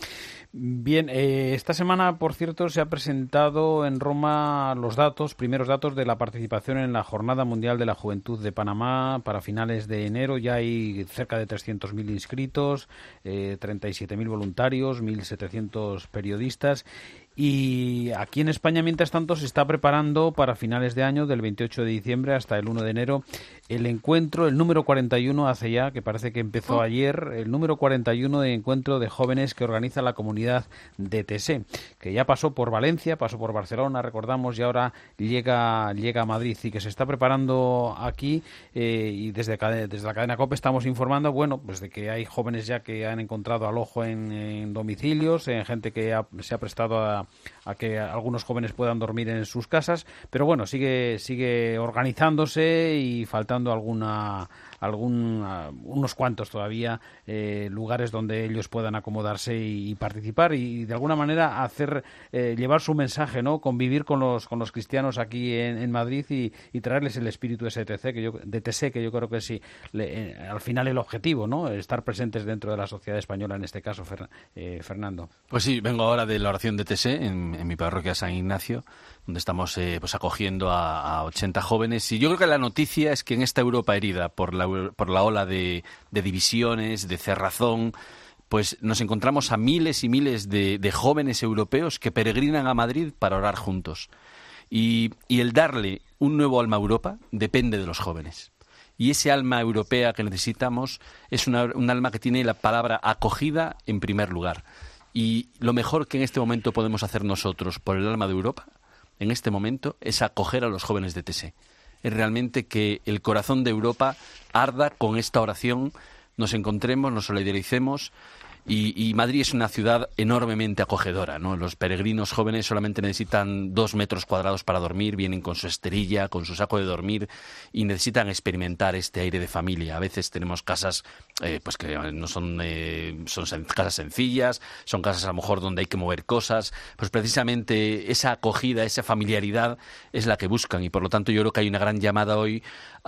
Bien, eh, esta semana, por cierto, se ha presentado en Roma los datos, primeros datos de la participación en la Jornada Mundial de la Juventud de Panamá para finales de enero. Ya hay cerca de trescientos mil inscritos, eh, treinta y siete mil voluntarios, mil setecientos periodistas. Y aquí en España, mientras tanto, se está preparando para finales de año, del veintiocho de diciembre hasta el uno de enero, el encuentro, el número cuarenta y uno, hace ya, que parece que empezó oh. ayer, el número cuarenta y uno de encuentro de jóvenes que organiza la comunidad de Tesé, que ya pasó por Valencia, pasó por Barcelona, recordamos, y ahora llega llega a Madrid, y que se está preparando aquí, eh, y desde, desde la cadena COPE estamos informando, bueno, pues de que hay jóvenes ya que han encontrado alojo en, en domicilios, en gente que ha, se ha prestado a a que algunos jóvenes puedan dormir en sus casas, pero bueno, sigue sigue organizándose y faltando alguna algún uh, unos cuantos todavía eh, lugares donde ellos puedan acomodarse y, y participar y de alguna manera hacer eh, llevar su mensaje, ¿no? Convivir con los con los cristianos aquí en, en Madrid y, y traerles el espíritu de S T C, que yo de T C, que yo creo que sí, le, eh, al final el objetivo, ¿no? Estar presentes dentro de la sociedad española, en este caso, Fer, eh, Fernando. Pues sí, vengo ahora de la oración de T S E en, en mi parroquia San Ignacio, donde estamos eh, pues acogiendo a, a ochenta jóvenes, y yo creo que la noticia es que en esta Europa herida por la por la ola de, de divisiones, de cerrazón, pues nos encontramos a miles y miles de, de jóvenes europeos que peregrinan a Madrid para orar juntos. Y, y el darle un nuevo alma a Europa depende de los jóvenes. Y ese alma europea que necesitamos es una, un alma que tiene la palabra acogida en primer lugar. Y lo mejor que en este momento podemos hacer nosotros por el alma de Europa, en este momento, es acoger a los jóvenes de T S E. Es realmente que el corazón de Europa arda con esta oración, nos encontremos, nos solidaricemos Y, y Madrid es una ciudad enormemente acogedora, ¿no? Los peregrinos jóvenes solamente necesitan dos metros cuadrados para dormir, vienen con su esterilla, con su saco de dormir y necesitan experimentar este aire de familia. A veces tenemos casas eh, pues que no son, eh, son sen- casas sencillas, son casas a lo mejor donde hay que mover cosas. Pues precisamente esa acogida, esa familiaridad es la que buscan, y por lo tanto yo creo que hay una gran llamada hoy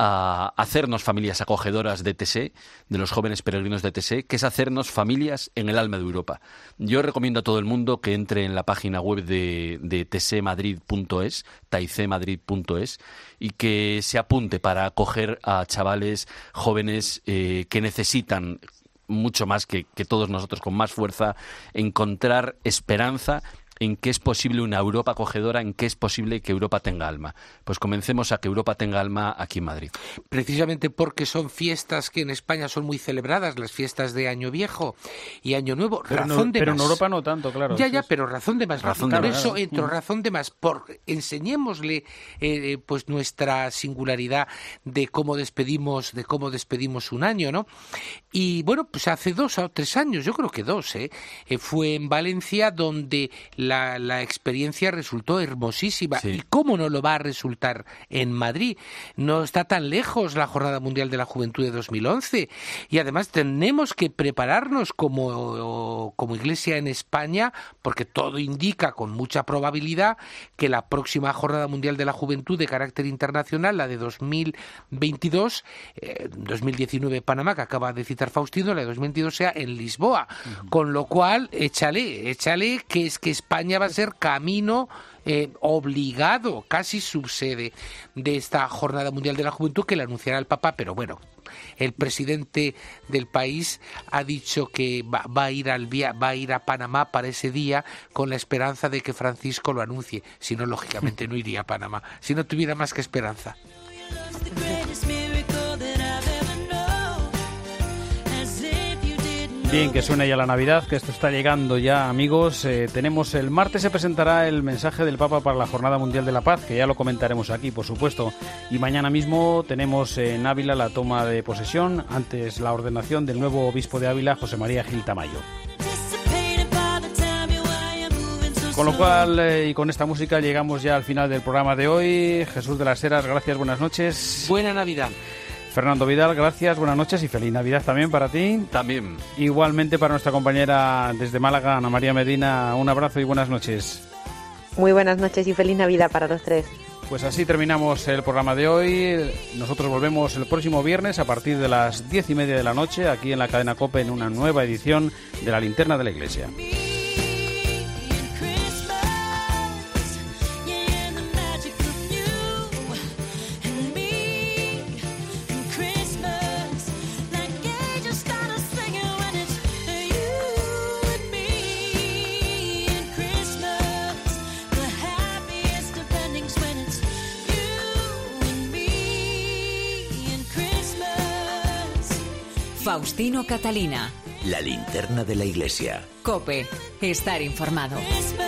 a hacernos familias acogedoras de T S E, de los jóvenes peregrinos de T S E, que es hacernos familias en el alma de Europa. Yo recomiendo a todo el mundo que entre en la página web de, de tsemadrid punto es, taicemadrid punto es, y que se apunte para acoger a chavales jóvenes eh, que necesitan mucho más que, que todos nosotros, con más fuerza, encontrar esperanza en que es posible una Europa acogedora, en que es posible que Europa tenga alma. Pues comencemos a que Europa tenga alma aquí en Madrid. Precisamente porque son fiestas que en España son muy celebradas, las fiestas de Año Viejo y Año Nuevo. Pero, razón no, de pero más. en Europa no tanto, claro. Ya, sí, ya, sí. pero razón de más. Razón Por de eso más. entro, Mm. razón de más. Por, enseñémosle eh, pues nuestra singularidad de cómo despedimos, de cómo despedimos un año, ¿no? Y bueno, pues hace dos o tres años, yo creo que dos, ¿eh? Eh, fue en Valencia donde la, la experiencia resultó hermosísima. Sí. ¿Y cómo no lo va a resultar en Madrid? No está tan lejos la Jornada Mundial de la Juventud de dos mil once, y además tenemos que prepararnos como, como Iglesia en España, porque todo indica con mucha probabilidad que la próxima Jornada Mundial de la Juventud de carácter internacional, la de dos mil veintidós, eh, dos mil diecinueve Panamá, que acaba de citar Faustino, la de dos mil veintidós sea en Lisboa. Uh-huh. Con lo cual, échale, échale que es que España va a ser camino eh, obligado, casi subsede de esta Jornada Mundial de la Juventud, que la anunciará el Papa, pero bueno, el presidente del país ha dicho que va, va a ir al via, va a ir a Panamá para ese día con la esperanza de que Francisco lo anuncie. Si no, lógicamente no iría a Panamá, si no tuviera más que esperanza. Bien, que suene ya la Navidad, que esto está llegando ya, amigos. Eh, tenemos el martes se presentará el mensaje del Papa para la Jornada Mundial de la Paz, que ya lo comentaremos aquí, por supuesto. Y mañana mismo tenemos en Ávila la toma de posesión, antes la ordenación del nuevo obispo de Ávila, José María Gil Tamayo. Con lo cual, eh, y con esta música llegamos ya al final del programa de hoy. Jesús de las Heras, gracias, buenas noches. Buena Navidad. Fernando Vidal, gracias, buenas noches y feliz Navidad también para ti. También. Igualmente para nuestra compañera desde Málaga, Ana María Medina, un abrazo y buenas noches. Muy buenas noches y feliz Navidad para los tres. Pues así terminamos el programa de hoy. Nosotros volvemos el próximo viernes a partir de las diez y media de la noche, aquí en la cadena COPE, en una nueva edición de La Linterna de la Iglesia. Faustino Catalina. La Linterna de la Iglesia. COPE. Estar informado.